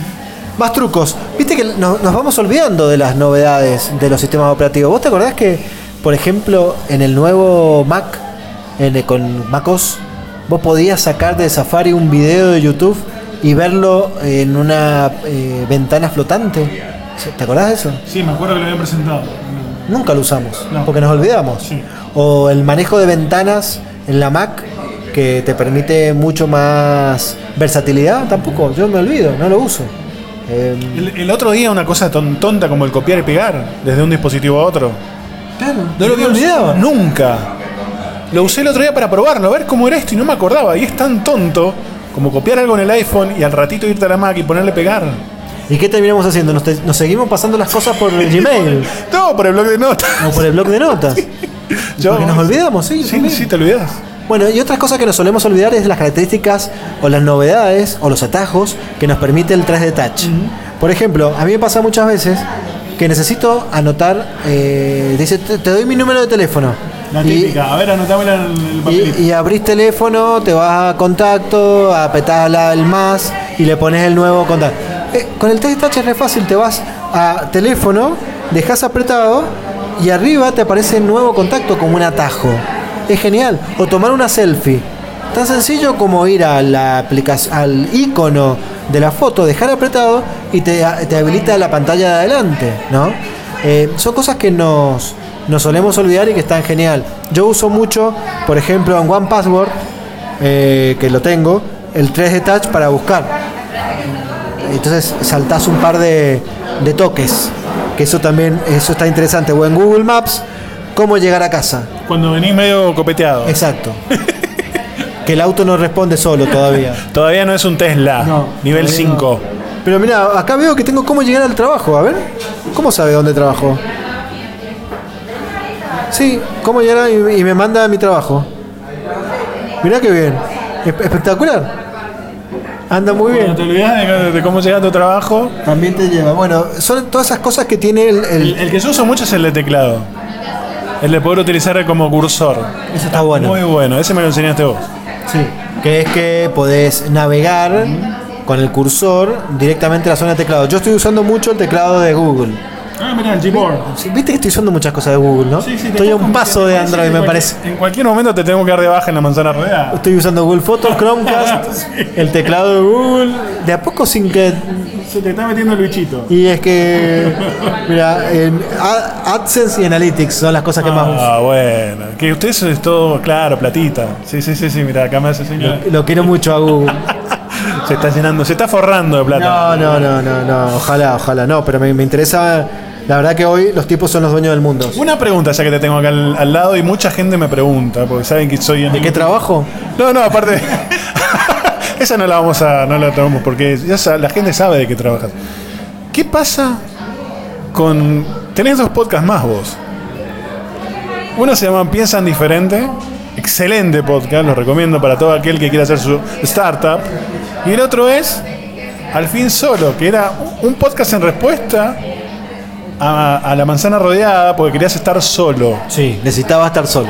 Speaker 3: Más trucos. Viste que nos, nos vamos olvidando de las novedades de los sistemas operativos. ¿Vos te acordás que, por ejemplo, en el nuevo Mac, en, con macOS, vos podías sacar de Safari un video de YouTube y verlo en una eh, ventana flotante? ¿Te acordás de eso?
Speaker 2: Sí, me acuerdo que lo habían presentado.
Speaker 3: Nunca lo usamos,
Speaker 2: No.
Speaker 3: porque nos olvidamos.
Speaker 2: Sí.
Speaker 3: O el manejo de ventanas en la Mac, que te permite mucho más versatilidad, tampoco, yo me olvido, no lo uso. Eh,
Speaker 2: El, el otro día una cosa ton- tonta como el copiar y pegar desde un dispositivo a otro.
Speaker 3: claro,
Speaker 2: No lo había
Speaker 3: olvidado.
Speaker 2: usado nunca. Lo usé el otro día para probarlo, a ver cómo era esto y no me acordaba. Y es tan tonto como copiar algo en el iPhone y al ratito irte a la Mac y ponerle pegar.
Speaker 3: ¿Y qué terminamos haciendo? ¿Nos, te- nos seguimos pasando las cosas por el Gmail
Speaker 2: No, por el blog de notas.
Speaker 3: o por el blog de notas?
Speaker 2: Yo-
Speaker 3: Porque nos olvidamos, sí.
Speaker 2: Sí,
Speaker 3: también.
Speaker 2: sí, te olvidas.
Speaker 3: Bueno, y otras cosas que nos solemos olvidar es las características o las novedades o los atajos que nos permite el tres D Touch. Por ejemplo, a mí me pasa muchas veces que necesito anotar, eh, dice, te, te doy mi número de teléfono.
Speaker 2: La
Speaker 3: Y-
Speaker 2: típica. A ver, anotámela en el papelito.
Speaker 3: Y, y abrís teléfono, te vas a contacto, apretás la, el más y le pones el nuevo contacto. Eh, con el tres D Touch es re fácil, te vas a teléfono, dejas apretado y arriba te aparece el nuevo contacto como un atajo. Es genial. O tomar una selfie. Tan sencillo como ir a la aplicación, al icono de la foto, dejar apretado y te, te habilita la pantalla de adelante, ¿no? Eh, son cosas que nos, nos solemos olvidar y que están genial. Yo uso mucho, por ejemplo, en One Password, eh, que lo tengo, el tres D Touch para buscar. Entonces saltás un par de, de toques, que eso también eso está interesante. O en Google Maps, cómo llegar a casa.
Speaker 2: Cuando venís medio copeteado.
Speaker 3: Exacto. Que el auto no responde solo todavía.
Speaker 2: Todavía no es un Tesla.
Speaker 3: No,
Speaker 2: nivel
Speaker 3: todavía
Speaker 2: cinco.
Speaker 3: Pero mira, acá veo que tengo cómo llegar al trabajo. A ver, ¿cómo sabe dónde trabajo? Sí, cómo llegar y, y me manda a mi trabajo. Mirá qué bien. Espe- Espectacular. Anda muy bien.
Speaker 2: Cuando te olvidas de, de cómo llegar a tu trabajo.
Speaker 3: También te lleva. Bueno, son todas esas cosas que tiene el... el-
Speaker 2: El, el que yo uso mucho es el de teclado. El de poder utilizar como cursor.
Speaker 3: Eso está bueno.
Speaker 2: Muy bueno. Ese me lo enseñaste vos.
Speaker 3: Sí. Que es que podés navegar con el cursor directamente a la zona de teclado. Yo estoy usando mucho el teclado de Google.
Speaker 2: Ah, mira, el Gboard.
Speaker 3: Sí, viste que estoy usando muchas cosas de Google, ¿no? Estoy a un paso de Android, me parece.
Speaker 2: En cualquier momento te tengo que dar de baja en la manzana rodeada.
Speaker 3: Estoy usando Google Photos, Chromecast, el teclado de Google. De a poco sin que...
Speaker 2: Se te está metiendo el bichito.
Speaker 3: Y es que... Mira, en Ad- AdSense y Analytics son las cosas que más uso.
Speaker 2: Ah, bueno. Que usted eso es todo, claro, platita. Sí, sí, sí, sí, mira, acá me hace señal.
Speaker 3: Lo quiero mucho a Google.
Speaker 2: Se está llenando, se está forrando de plata.
Speaker 3: No, no, no, no, no. Ojalá, ojalá. No, pero me, me interesa... La verdad que hoy los tipos son los dueños del mundo.
Speaker 2: Una pregunta ya que te tengo acá al, al lado y mucha gente me pregunta, porque saben que soy...
Speaker 3: ¿De qué trabajo?
Speaker 2: No, no, aparte... Esa no la vamos a... No la tomamos porque ya sa- la gente sabe de qué trabajas. ¿Qué pasa con... Tenés dos podcasts más vos. Uno se llama Piensan Diferente. Excelente podcast, lo recomiendo para todo aquel que quiera hacer su startup. Y el otro es Al Fin Solo, que era un podcast en respuesta a, a la manzana rodeada porque querías estar solo.
Speaker 3: Sí, necesitaba estar solo.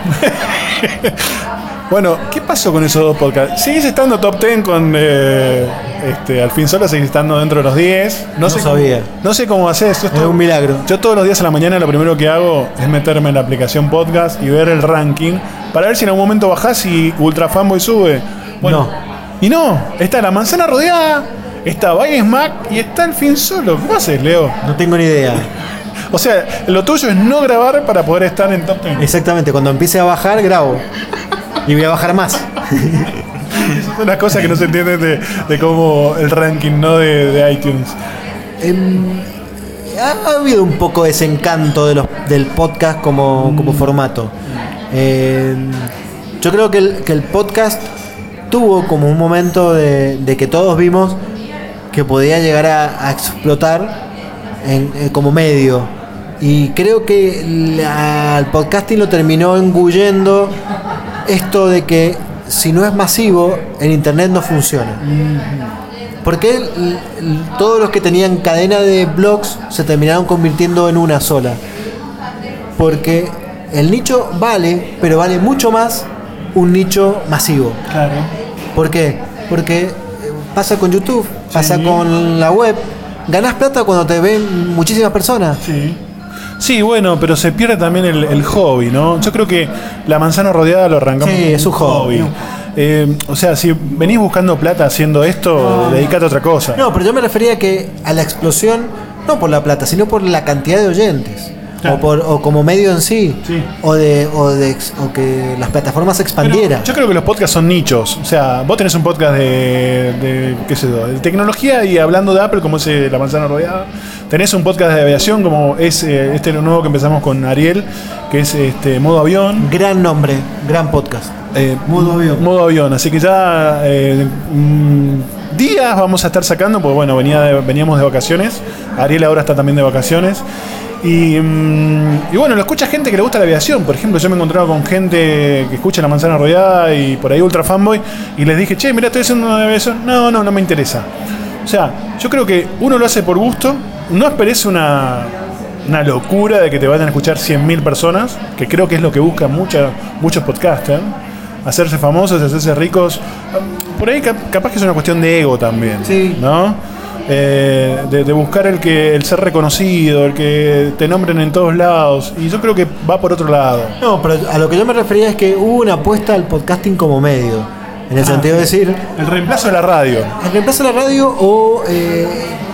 Speaker 2: Bueno, ¿qué pasó con esos dos podcasts? ¿Seguís estando top diez con eh, este, Al Fin Solo? ¿Seguís estando dentro de los diez?
Speaker 3: No
Speaker 2: sé
Speaker 3: sabía.
Speaker 2: Cómo, no sé cómo haces. Yo
Speaker 3: Es un milagro.
Speaker 2: Yo todos los días a la mañana lo primero que hago es meterme en la aplicación podcast y ver el ranking para ver si en algún momento bajás y Ultra Fanboy sube. Bueno,
Speaker 3: No.
Speaker 2: Y no, está la manzana rodeada, está Valle Smack y está Al Fin Solo. ¿Cómo haces, Leo?
Speaker 3: No tengo ni idea.
Speaker 2: O sea, lo tuyo es no grabar para poder estar en top diez.
Speaker 3: Exactamente, cuando empiece a bajar, grabo. Y voy a bajar más.
Speaker 2: Esas son las cosas que no se entienden de, de cómo el ranking, ¿no? De, de iTunes.
Speaker 3: Em, ha, ha habido un poco de desencanto de los, del podcast como, como formato. Em, yo creo que el, que el podcast tuvo como un momento de, de que todos vimos que podía llegar a, a explotar en, eh, como medio. Y creo que la, el podcasting lo terminó engullendo esto de que si no es masivo, en internet no funciona. Porque el, el, todos los que tenían cadena de blogs se terminaron convirtiendo en una sola. Porque el nicho vale, pero vale mucho más un nicho masivo.
Speaker 2: Claro.
Speaker 3: ¿Por qué? Porque pasa con YouTube, pasa
Speaker 2: sí.
Speaker 3: con la web. Ganás plata cuando te ven muchísimas personas.
Speaker 2: Sí. Sí, bueno, pero se pierde también el, el hobby, ¿no? Yo creo que La Manzana Rodeada lo arrancamos.
Speaker 3: Sí, es un hobby. hobby.
Speaker 2: Eh, o sea, si venís buscando plata haciendo esto, no. dedicate a otra cosa.
Speaker 3: No, pero yo me refería que a la explosión, no por la plata, sino por la cantidad de oyentes. Claro. O, por, o como medio en sí,
Speaker 2: sí.
Speaker 3: O, de, o, de, o que las plataformas se expandieran.
Speaker 2: Pero yo creo que los podcasts son nichos. O sea, vos tenés un podcast de, de qué sé yo, de tecnología y hablando de Apple, como es eh, La Manzana Rodeada. Tenés un podcast de aviación, como es eh, este nuevo que empezamos con Ariel, que es este Modo Avión.
Speaker 3: Gran nombre, gran podcast.
Speaker 2: Eh,
Speaker 3: modo Avión.
Speaker 2: Modo Avión. Así que ya eh, mm, días vamos a estar sacando, porque bueno, venía de, veníamos de vacaciones. Ariel ahora está también de vacaciones. Y, y bueno, lo escucha gente que le gusta la aviación. Por ejemplo, yo me he encontrado con gente que escucha La Manzana Rodeada y por ahí ultra fanboy, y les dije, che, mira, estoy haciendo una aviación. No, no, no me interesa. O sea, yo creo que uno lo hace por gusto. No esperes una, una locura de que te vayan a escuchar cien mil personas, que creo que es lo que buscan mucha, muchos podcasters, hacerse famosos, hacerse ricos. Por ahí capaz que es una cuestión de ego también,
Speaker 3: sí.
Speaker 2: ¿no? Eh, de, de buscar el que el ser reconocido, el que te nombren en todos lados, y yo creo que va por otro lado.
Speaker 3: No, pero a lo que yo me refería es que hubo una apuesta al podcasting como medio, en el ah, sentido de decir
Speaker 2: el reemplazo de la radio,
Speaker 3: el reemplazo de la radio o eh,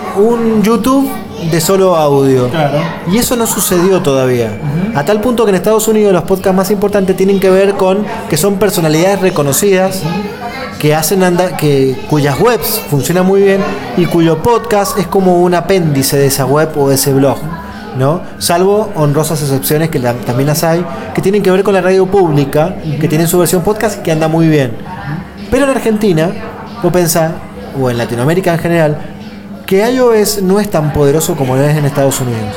Speaker 3: un YouTube de solo audio.
Speaker 2: Claro.
Speaker 3: Y eso no sucedió todavía. Uh-huh. A tal punto que en Estados Unidos los podcasts más importantes tienen que ver con que son personalidades reconocidas, uh-huh, que hacen anda, que cuyas webs funcionan muy bien y cuyo podcast es como un apéndice de esa web o de ese blog, ¿no? Salvo honrosas excepciones que la, también las hay, que tienen que ver con la radio pública, uh-huh, que tienen su versión podcast y que anda muy bien. Uh-huh. Pero en Argentina, vos pensás, o en Latinoamérica en general, que iOS no es tan poderoso como lo es en Estados Unidos.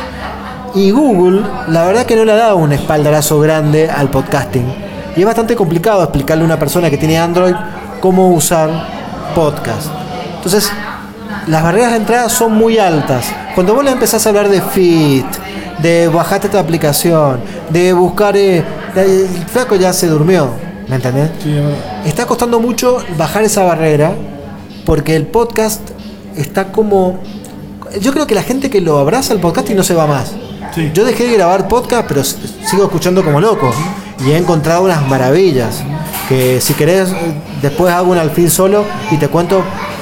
Speaker 3: Y Google, la verdad que no le ha dado un espaldarazo grande al podcasting. Y es bastante complicado explicarle a una persona que tiene Android cómo usar podcast. Entonces, las barreras de entrada son muy altas. Cuando vos le empezás a hablar de Fit, de bajarte esta aplicación, de buscar... Eh, el flaco ya se durmió, ¿me entendés?
Speaker 2: Sí,
Speaker 3: está costando mucho bajar esa barrera porque el podcast... está como... Yo creo que la gente que lo abraza el podcast y no se va más.
Speaker 2: Sí.
Speaker 3: Yo dejé de grabar podcast, pero sigo escuchando como loco. Y he encontrado unas maravillas. Que si querés, después hago un al fin solo y te cuento,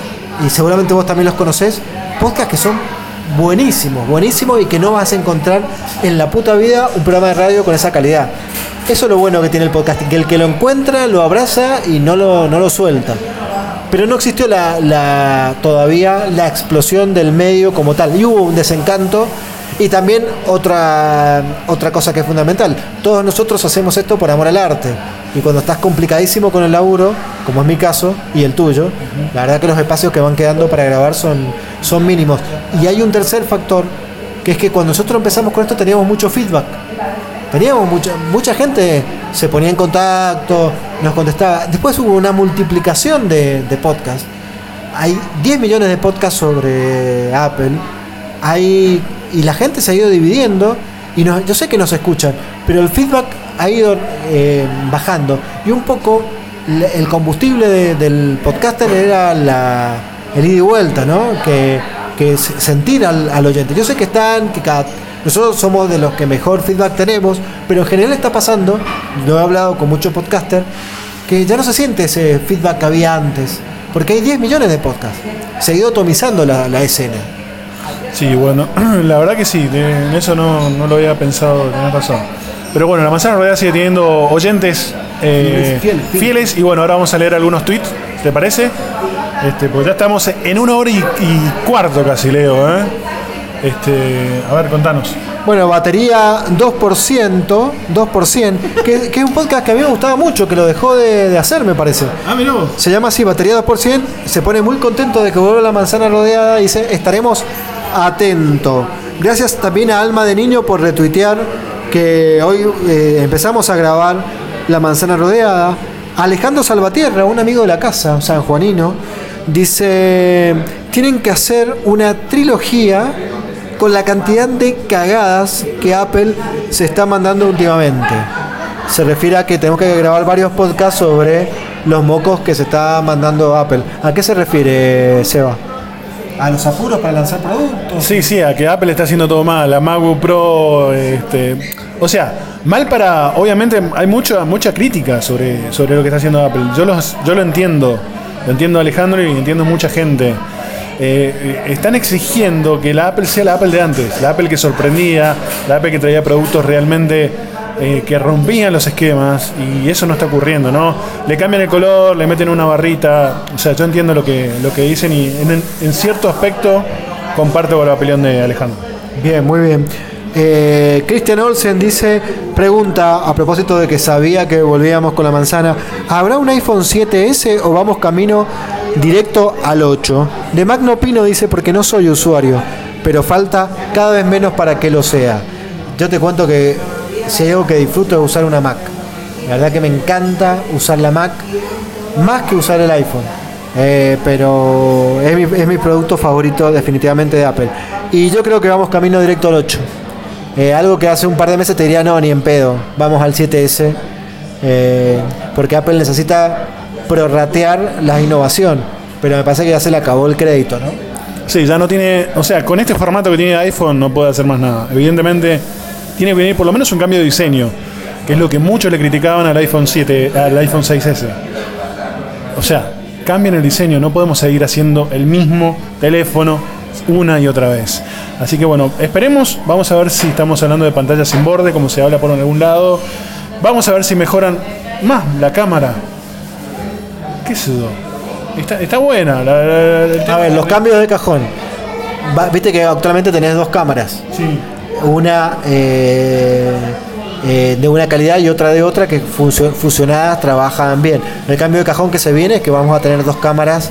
Speaker 3: y seguramente vos también los conocés, podcasts que son buenísimos, buenísimos y que no vas a encontrar en la puta vida un programa de radio con esa calidad. Eso es lo bueno que tiene el podcasting, que el que lo encuentra lo abraza y no lo, no lo suelta. Pero no existió la, la todavía la explosión del medio como tal. Y hubo un desencanto. Y también otra, otra cosa que es fundamental. Todos nosotros hacemos esto por amor al arte. Y cuando estás complicadísimo con el laburo, como es mi caso y el tuyo, uh-huh, la verdad que los espacios que van quedando para grabar son, son mínimos. Y hay un tercer factor, que es que cuando nosotros empezamos con esto teníamos mucho feedback. Teníamos mucha, mucha gente se ponía en contacto, nos contestaba. Después hubo una multiplicación de, de podcasts. Hay diez millones de podcasts sobre Apple. Hay, y la gente se ha ido dividiendo. Y nos, yo sé que nos escuchan, pero el feedback ha ido eh, bajando. Y un poco el combustible de, del podcaster era la, el ida y vuelta, ¿no? Que, que sentir al, al oyente. Yo sé que están, que cada... Nosotros somos de los que mejor feedback tenemos, pero en general está pasando, lo he hablado con muchos podcasters, que ya no se siente ese feedback que había antes, porque hay diez millones de podcasts. Se ha ido atomizando la, la escena.
Speaker 2: Sí, bueno, la verdad que sí, de, en eso no, no lo había pensado, tenés razón. Pero bueno, La Manzana Rodeada sigue teniendo oyentes eh, fieles, fieles, fieles. fieles, y bueno, ahora vamos a leer algunos tweets, ¿te parece? Este, pues ya estamos en una hora y, y cuarto casi, Leo, ¿eh? Este, a ver, contanos.
Speaker 3: Bueno, batería dos por ciento, dos por ciento, que, que es un podcast que a mí me gustaba mucho, que lo dejó de, de hacer, me parece.
Speaker 2: Ah, mirá vos.
Speaker 3: Se llama así, batería dos por ciento, se pone muy contento de que vuelva la manzana rodeada y dice, estaremos atentos. Gracias también a Alma de Niño por retuitear que hoy eh, empezamos a grabar la manzana rodeada. Alejandro Salvatierra, un amigo de la casa, sanjuanino, dice, tienen que hacer una trilogía con la cantidad de cagadas que Apple se está mandando últimamente. Se refiere a que tenemos que grabar varios podcasts sobre los mocos que se está mandando Apple. ¿A qué se refiere, Seba? ¿A los apuros para lanzar productos?
Speaker 2: Sí, sí, a que Apple está haciendo todo mal. La MacBook Pro, este, o sea, mal para... Obviamente hay mucha mucha crítica sobre, sobre lo que está haciendo Apple. Yo, los, yo lo entiendo. Lo entiendo a Alejandro y entiendo mucha gente. Eh, están exigiendo que la Apple sea la Apple de antes. La Apple que sorprendía, la Apple que traía productos realmente... Eh, que rompían los esquemas, y eso no está ocurriendo, ¿no? Le cambian el color, le meten una barrita. O sea, yo entiendo lo que, lo que dicen y en, en cierto aspecto comparto con la opinión de Alejandro.
Speaker 3: Bien, muy bien. Eh, Christian Olsen dice, pregunta a propósito de que sabía que volvíamos con la manzana, ¿habrá un iPhone siete ese o vamos camino directo al ocho? De Mac no opino, dice, porque no soy usuario, pero falta cada vez menos para que lo sea. Yo te cuento que si hay algo que disfruto es usar una Mac. La verdad que me encanta usar la Mac más que usar el iPhone. Eh, pero es mi, es mi producto favorito definitivamente de Apple. Y yo creo que vamos camino directo al ocho. Eh, algo que hace un par de meses te diría no, ni en pedo. Vamos al siete ese. Eh, porque Apple necesita prorratear la innovación. Pero me parece que ya se le acabó el crédito, ¿no?
Speaker 2: Sí, ya no tiene... O sea, con este formato que tiene iPhone no puede hacer más nada. Evidentemente... Tiene que venir por lo menos un cambio de diseño, que es lo que muchos le criticaban al iPhone siete, al iPhone seis ese. O sea, cambien el diseño, no podemos seguir haciendo el mismo teléfono una y otra vez. Así que bueno, esperemos, vamos a ver si estamos hablando de pantalla sin borde, como se habla por algún lado. Vamos a ver si mejoran más la cámara. ¿Qué es eso? Está, está buena. La, la, la,
Speaker 3: a ver, los cambios de cajón. Va, viste que actualmente tenés dos cámaras.
Speaker 2: Sí.
Speaker 3: Una eh, eh, de una calidad y otra de otra que funcio- fusionadas trabajan bien. El cambio de cajón que se viene es que vamos a tener dos cámaras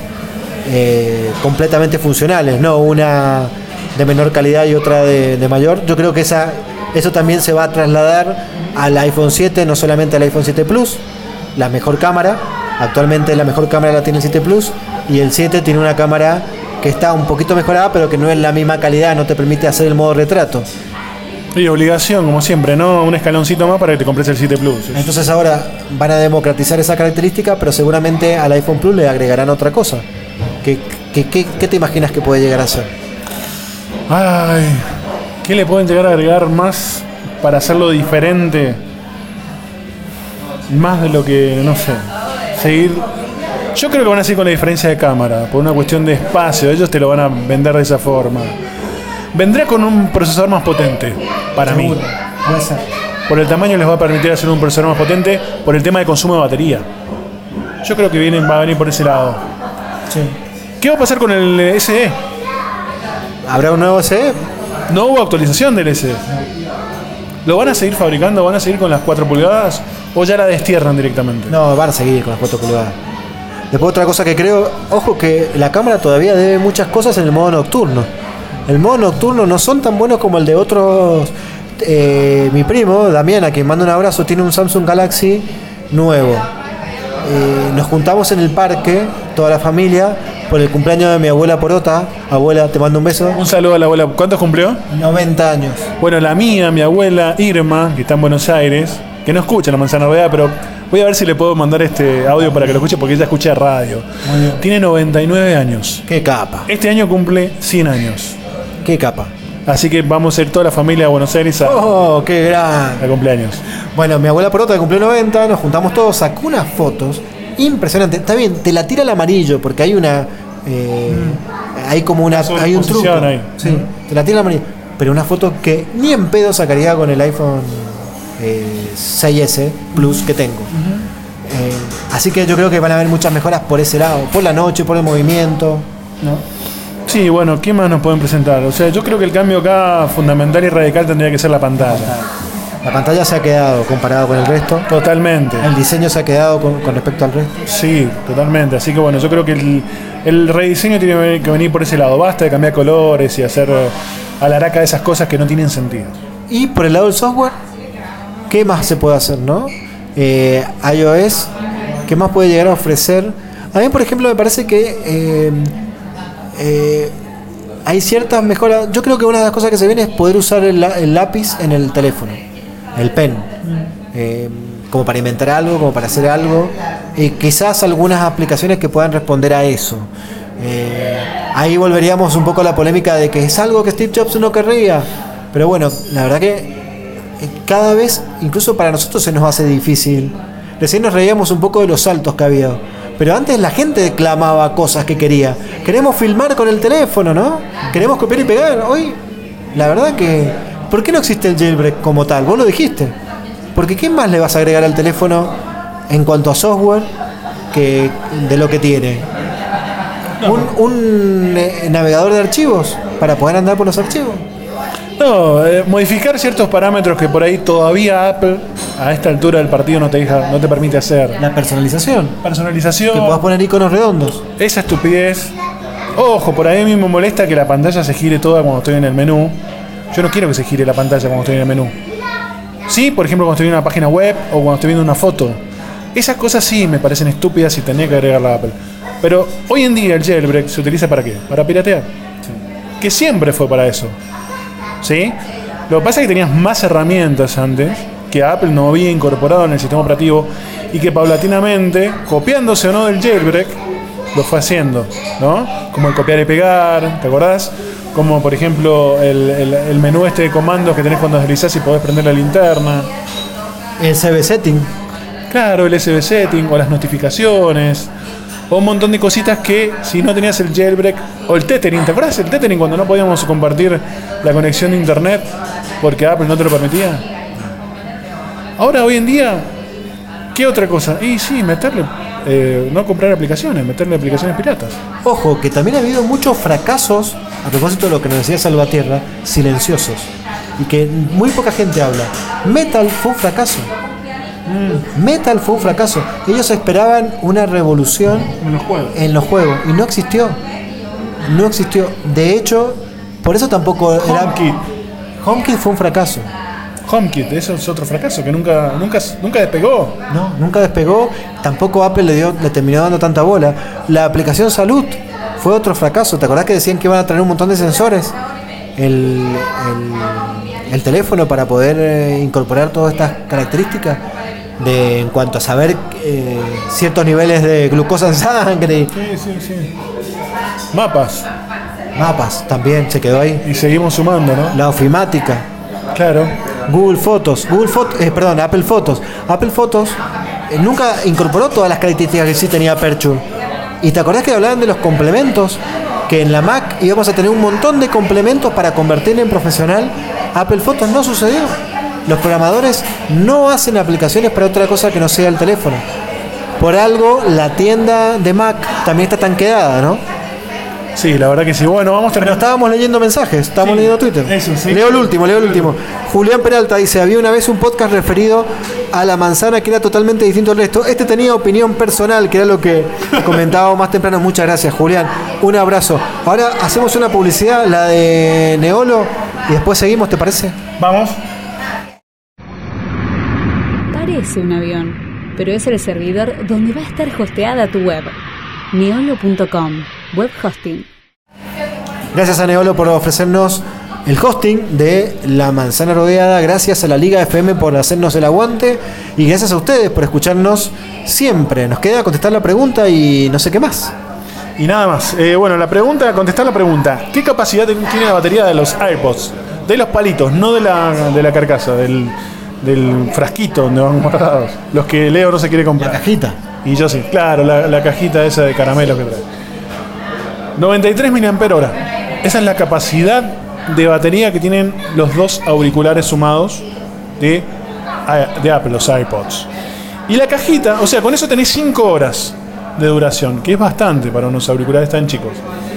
Speaker 3: eh, completamente funcionales, no una de menor calidad y otra de, de mayor. Yo creo que esa, eso también se va a trasladar al iPhone siete, no solamente al iPhone siete Plus, la mejor cámara. Actualmente la mejor cámara la tiene el siete Plus y el siete tiene una cámara que está un poquito mejorada, pero que no es la misma calidad, no te permite hacer el modo retrato.
Speaker 2: Y obligación, como siempre, ¿no? Un escaloncito más para que te compres el siete Plus.
Speaker 3: Entonces ahora van a democratizar esa característica, pero seguramente al iPhone Plus le agregarán otra cosa. ¿Qué, qué, qué, qué te imaginas que puede llegar a ser?
Speaker 2: Ay, ¿qué le pueden llegar a agregar más para hacerlo diferente? Más de lo que, no sé, seguir... Yo creo que van a seguir con la diferencia de cámara, por una cuestión de espacio. Ellos te lo van a vender de esa forma. Vendrá con un procesador más potente, para
Speaker 3: Seguro,
Speaker 2: mí.
Speaker 3: puede ser.
Speaker 2: Por el tamaño les va a permitir hacer un procesador más potente, por el tema de consumo de batería. Yo creo que vienen, va a venir por ese lado.
Speaker 3: Sí.
Speaker 2: ¿Qué va a pasar con el S E?
Speaker 3: ¿Habrá un nuevo S E?
Speaker 2: No hubo actualización del S E. ¿Lo van a seguir fabricando? ¿Van a seguir con las cuatro pulgadas? ¿O ya la destierran directamente?
Speaker 3: No, van a seguir con las cuatro pulgadas. Después otra cosa que creo, ojo que la cámara todavía debe muchas cosas en el modo nocturno. El modo nocturno no son tan buenos como el de otros. Eh, mi primo, Damián, a quien mando un abrazo, tiene un Samsung Galaxy nuevo. Eh, nos juntamos en el parque, toda la familia, por el cumpleaños de mi abuela Porota. Abuela, te mando un beso.
Speaker 2: Un saludo a la abuela. ¿Cuántos cumplió?
Speaker 3: noventa años.
Speaker 2: Bueno, la mía, mi abuela Irma, que está en Buenos Aires, que no escucha la manzana rodeada, pero voy a ver si le puedo mandar este audio para que lo escuche, porque ella escucha radio. Tiene noventa y nueve años.
Speaker 3: Qué capa.
Speaker 2: Este año cumple cien años.
Speaker 3: Qué capa.
Speaker 2: Así que vamos a ir toda la familia a Buenos Aires a,
Speaker 3: Oh, qué gran.
Speaker 2: a cumpleaños.
Speaker 3: Bueno, mi abuela Porota que cumplió noventa, nos juntamos todos, sacó unas fotos impresionantes. Está bien, te la tira el amarillo porque hay una. Eh, mm. Hay como una.
Speaker 2: Una
Speaker 3: hay un truco.
Speaker 2: ahí.
Speaker 3: Sí, mm. te la tira el amarillo. Pero una foto que ni en pedo sacaría con el iPhone eh, seis ese Plus que tengo. Uh-huh. eh, así que yo creo que van a haber muchas mejoras por ese lado, por la noche, por el movimiento, ¿no?
Speaker 2: Sí, bueno, ¿qué más nos pueden presentar? O sea, yo creo que el cambio acá fundamental y radical tendría que ser la pantalla.
Speaker 3: La pantalla se ha quedado comparado con el resto.
Speaker 2: Totalmente.
Speaker 3: El diseño se ha quedado con, con respecto al resto.
Speaker 2: Sí, totalmente. Así que bueno, yo creo que el, el rediseño tiene que venir por ese lado. Basta de cambiar colores y hacer a la araca de esas cosas que no tienen sentido.
Speaker 3: Y por el lado del software, ¿qué más se puede hacer, no? Eh, iOS, ¿qué más puede llegar a ofrecer? A mí, por ejemplo, me parece que eh, eh, hay ciertas mejoras. Yo creo que una de las cosas que se viene es poder usar el, el lápiz en el teléfono, el pen, eh, como para inventar algo, como para hacer algo. Y quizás algunas aplicaciones que puedan responder a eso. Eh, ahí volveríamos un poco a la polémica de que es algo que Steve Jobs no querría. Pero bueno, la verdad que cada vez, incluso para nosotros se nos hace difícil. Recién nos reíamos un poco de los saltos que había. Pero antes la gente clamaba cosas que quería. Queremos filmar con el teléfono, ¿no? Queremos copiar y pegar. Hoy, la verdad que... ¿Por qué no existe el jailbreak como tal? Vos lo dijiste. Porque ¿qué más le vas a agregar al teléfono en cuanto a software que de lo que tiene? Un, un eh, navegador de archivos para poder andar por los archivos.
Speaker 2: No, eh, modificar ciertos parámetros que por ahí todavía Apple a esta altura del partido no te deja, no te permite hacer.
Speaker 3: La personalización.
Speaker 2: Personalización.
Speaker 3: Que puedas poner iconos redondos.
Speaker 2: Esa estupidez. Ojo, por ahí a mí me molesta que la pantalla se gire toda cuando estoy en el menú. Yo no quiero que se gire la pantalla cuando estoy en el menú. Sí, por ejemplo, cuando estoy en una página web o cuando estoy viendo una foto. Esas cosas sí me parecen estúpidas y tenía que agregarla a Apple. Pero hoy en día el jailbreak se utiliza ¿para qué? Para piratear. Sí. Que siempre fue para eso. ¿Sí? Lo que pasa es que tenías más herramientas antes que Apple no había incorporado en el sistema operativo y que paulatinamente, copiándose o no del jailbreak, lo fue haciendo, ¿no? Como el copiar y pegar, ¿te acordás? Como por ejemplo el, el, el menú este de comandos que tenés cuando deslizás y podés prender la linterna.
Speaker 3: El S B setting.
Speaker 2: Claro, el S B setting o las notificaciones. O un montón de cositas que si no tenías el jailbreak o el tethering, ¿te acuerdas el tethering cuando no podíamos compartir la conexión de internet porque Apple no te lo permitía? Ahora, hoy en día, ¿qué otra cosa? Y sí, meterle, eh, no comprar aplicaciones, meterle aplicaciones piratas.
Speaker 3: Ojo, que también ha habido muchos fracasos, a propósito de lo que nos decía Salvatierra, silenciosos, y que muy poca gente habla. Metal fue un fracaso. Mm. Metal fue un fracaso. Ellos esperaban una revolución
Speaker 2: en los juegos.
Speaker 3: En los juegos y no existió. No existió. De hecho, por eso tampoco era.
Speaker 2: HomeKit.
Speaker 3: HomeKit fue un fracaso.
Speaker 2: HomeKit, eso es otro fracaso que nunca, nunca, nunca despegó.
Speaker 3: No, nunca despegó. Tampoco Apple le dio, le terminó dando tanta bola. La aplicación Salud fue otro fracaso. ¿Te acordás que decían que iban a traer un montón de sensores? El, el, el teléfono para poder eh, incorporar todas estas características. De, en cuanto a saber eh, ciertos niveles de glucosa en sangre.
Speaker 2: Sí, sí, sí. Mapas.
Speaker 3: Mapas también se quedó ahí.
Speaker 2: Y seguimos sumando, ¿no?
Speaker 3: La ofimática.
Speaker 2: Claro.
Speaker 3: Google Fotos. Google Fotos, eh, perdón, Apple Fotos. Apple Fotos eh, nunca incorporó todas las características que sí tenía Aperture. ¿Y te acordás que hablaban de los complementos? Que en la Mac íbamos a tener un montón de complementos para convertir en profesional. Apple Fotos no sucedió. Los programadores no hacen aplicaciones para otra cosa que no sea el teléfono. Por algo, la tienda de Mac también está tan quedada, ¿no?
Speaker 2: Sí, la verdad que sí. Bueno, vamos a terminar.
Speaker 3: Pero estábamos leyendo mensajes, estábamos
Speaker 2: sí,
Speaker 3: leyendo Twitter.
Speaker 2: Eso, sí.
Speaker 3: Leo el último, leo el último. Julián Peralta dice, había una vez un podcast referido a la manzana que era totalmente distinto al resto. Este tenía opinión personal, que era lo que comentábamos más temprano. Muchas gracias, Julián. Un abrazo. Ahora hacemos una publicidad, la de Neolo, y después seguimos, ¿te parece?
Speaker 2: Vamos.
Speaker 4: Parece un avión, pero es el servidor donde va a estar hosteada tu web. Neolo punto com, web hosting.
Speaker 3: Gracias a Neolo por ofrecernos el hosting de La Manzana Rodeada. Gracias a la Liga F M por hacernos el aguante. Y gracias a ustedes por escucharnos siempre. Nos queda contestar la pregunta y no sé qué más.
Speaker 2: Y nada más. Eh, bueno, la pregunta, contestar la pregunta. ¿Qué capacidad tiene la batería de los AirPods? De los palitos, no de la, de la carcasa, del... del frasquito donde van guardados. Los que Leo no se quiere comprar.
Speaker 3: La cajita.
Speaker 2: Y yo sí, claro, la, la cajita esa de caramelos que trae. noventa y tres miliamperios hora. Esa es la capacidad de batería que tienen los dos auriculares sumados de, de Apple, los iPods. Y la cajita, o sea, con eso tenés cinco horas de duración, que es bastante para unos auriculares tan chicos.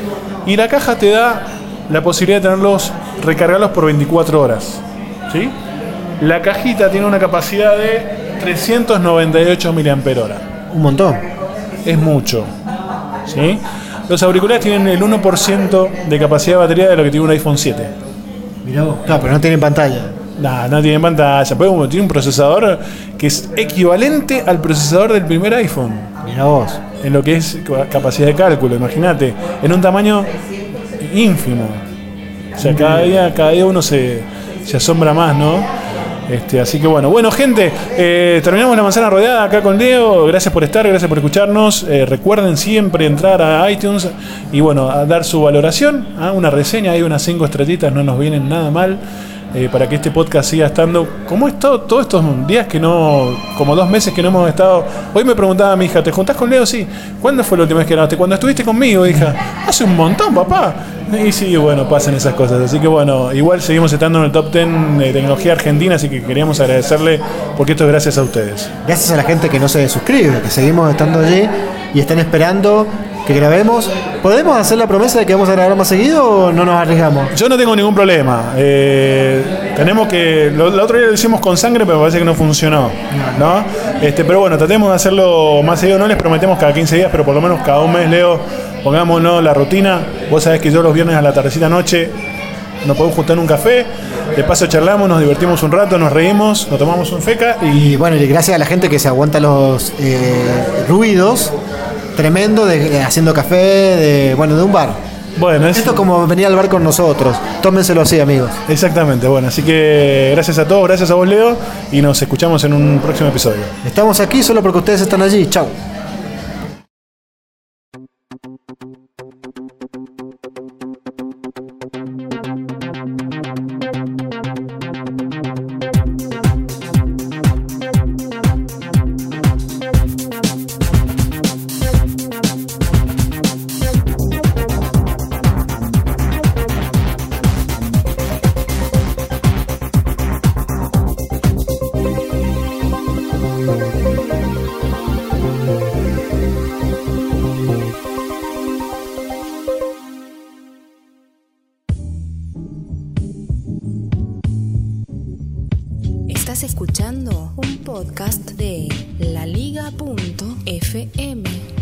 Speaker 2: Y la caja te da la posibilidad de tenerlos, recargarlos por veinticuatro horas. ¿Sí? La cajita tiene una capacidad de trescientos noventa y ocho miliamperios hora.
Speaker 3: Un montón.
Speaker 2: Es mucho. ¿Sí? Los auriculares tienen el uno por ciento de capacidad de batería de lo que tiene un iPhone siete.
Speaker 3: Mirá vos. Claro, pero no tienen pantalla.
Speaker 2: No, no tiene pantalla. Pero tiene un procesador que es equivalente al procesador del primer iPhone.
Speaker 3: Mirá vos.
Speaker 2: En lo que es capacidad de cálculo, imagínate. En un tamaño ínfimo. O sea, cada día, cada día uno se, se asombra más, ¿no? Este, así que bueno, bueno gente, eh, terminamos la manzana rodeada acá con Leo. Gracias por estar, gracias por escucharnos. Eh, recuerden siempre entrar a iTunes y bueno, a dar su valoración, ¿ah? Una reseña, hay unas cinco estrellitas, no nos vienen nada mal. Eh, para que este podcast siga estando como es todo, todos estos días que no, como dos meses que no hemos estado. Hoy me preguntaba mi hija, ¿te juntás con Leo? Sí. ¿Cuándo fue la última vez que grabaste? Cuando estuviste conmigo, hija. Hace un montón, papá. Y sí, bueno, pasan esas cosas. Así que bueno, igual seguimos estando en el top diez de tecnología argentina, así que queríamos agradecerle porque esto es gracias a ustedes.
Speaker 3: Gracias a la gente que no se suscribe, que seguimos estando allí y están esperando que grabemos. ¿Podemos hacer la promesa de que vamos a grabar más seguido o no nos arriesgamos?
Speaker 2: Yo no tengo ningún problema. Eh, tenemos que. Lo, el otro día lo hicimos con sangre, pero parece que no funcionó. ¿No? Este, pero bueno, tratemos de hacerlo más seguido. No les prometemos cada quince días, pero por lo menos cada un mes, Leo, pongámonos la rutina. Vos sabés que yo los viernes a la tardecita noche nos podemos juntar en un café. De paso charlamos, nos divertimos un rato, nos reímos, nos tomamos un feca y.
Speaker 3: Y bueno, y gracias a la gente que se aguanta los eh, ruidos tremendo de, de haciendo café, de bueno, de un bar.
Speaker 2: Bueno, es...
Speaker 3: Esto es como venir al bar con nosotros. Tómenselo así, amigos.
Speaker 2: Exactamente, bueno, así que gracias a todos, gracias a vos, Leo, y nos escuchamos en un próximo episodio.
Speaker 3: Estamos aquí solo porque ustedes están allí. Chau.
Speaker 1: Estás escuchando un podcast de la liga punto f m.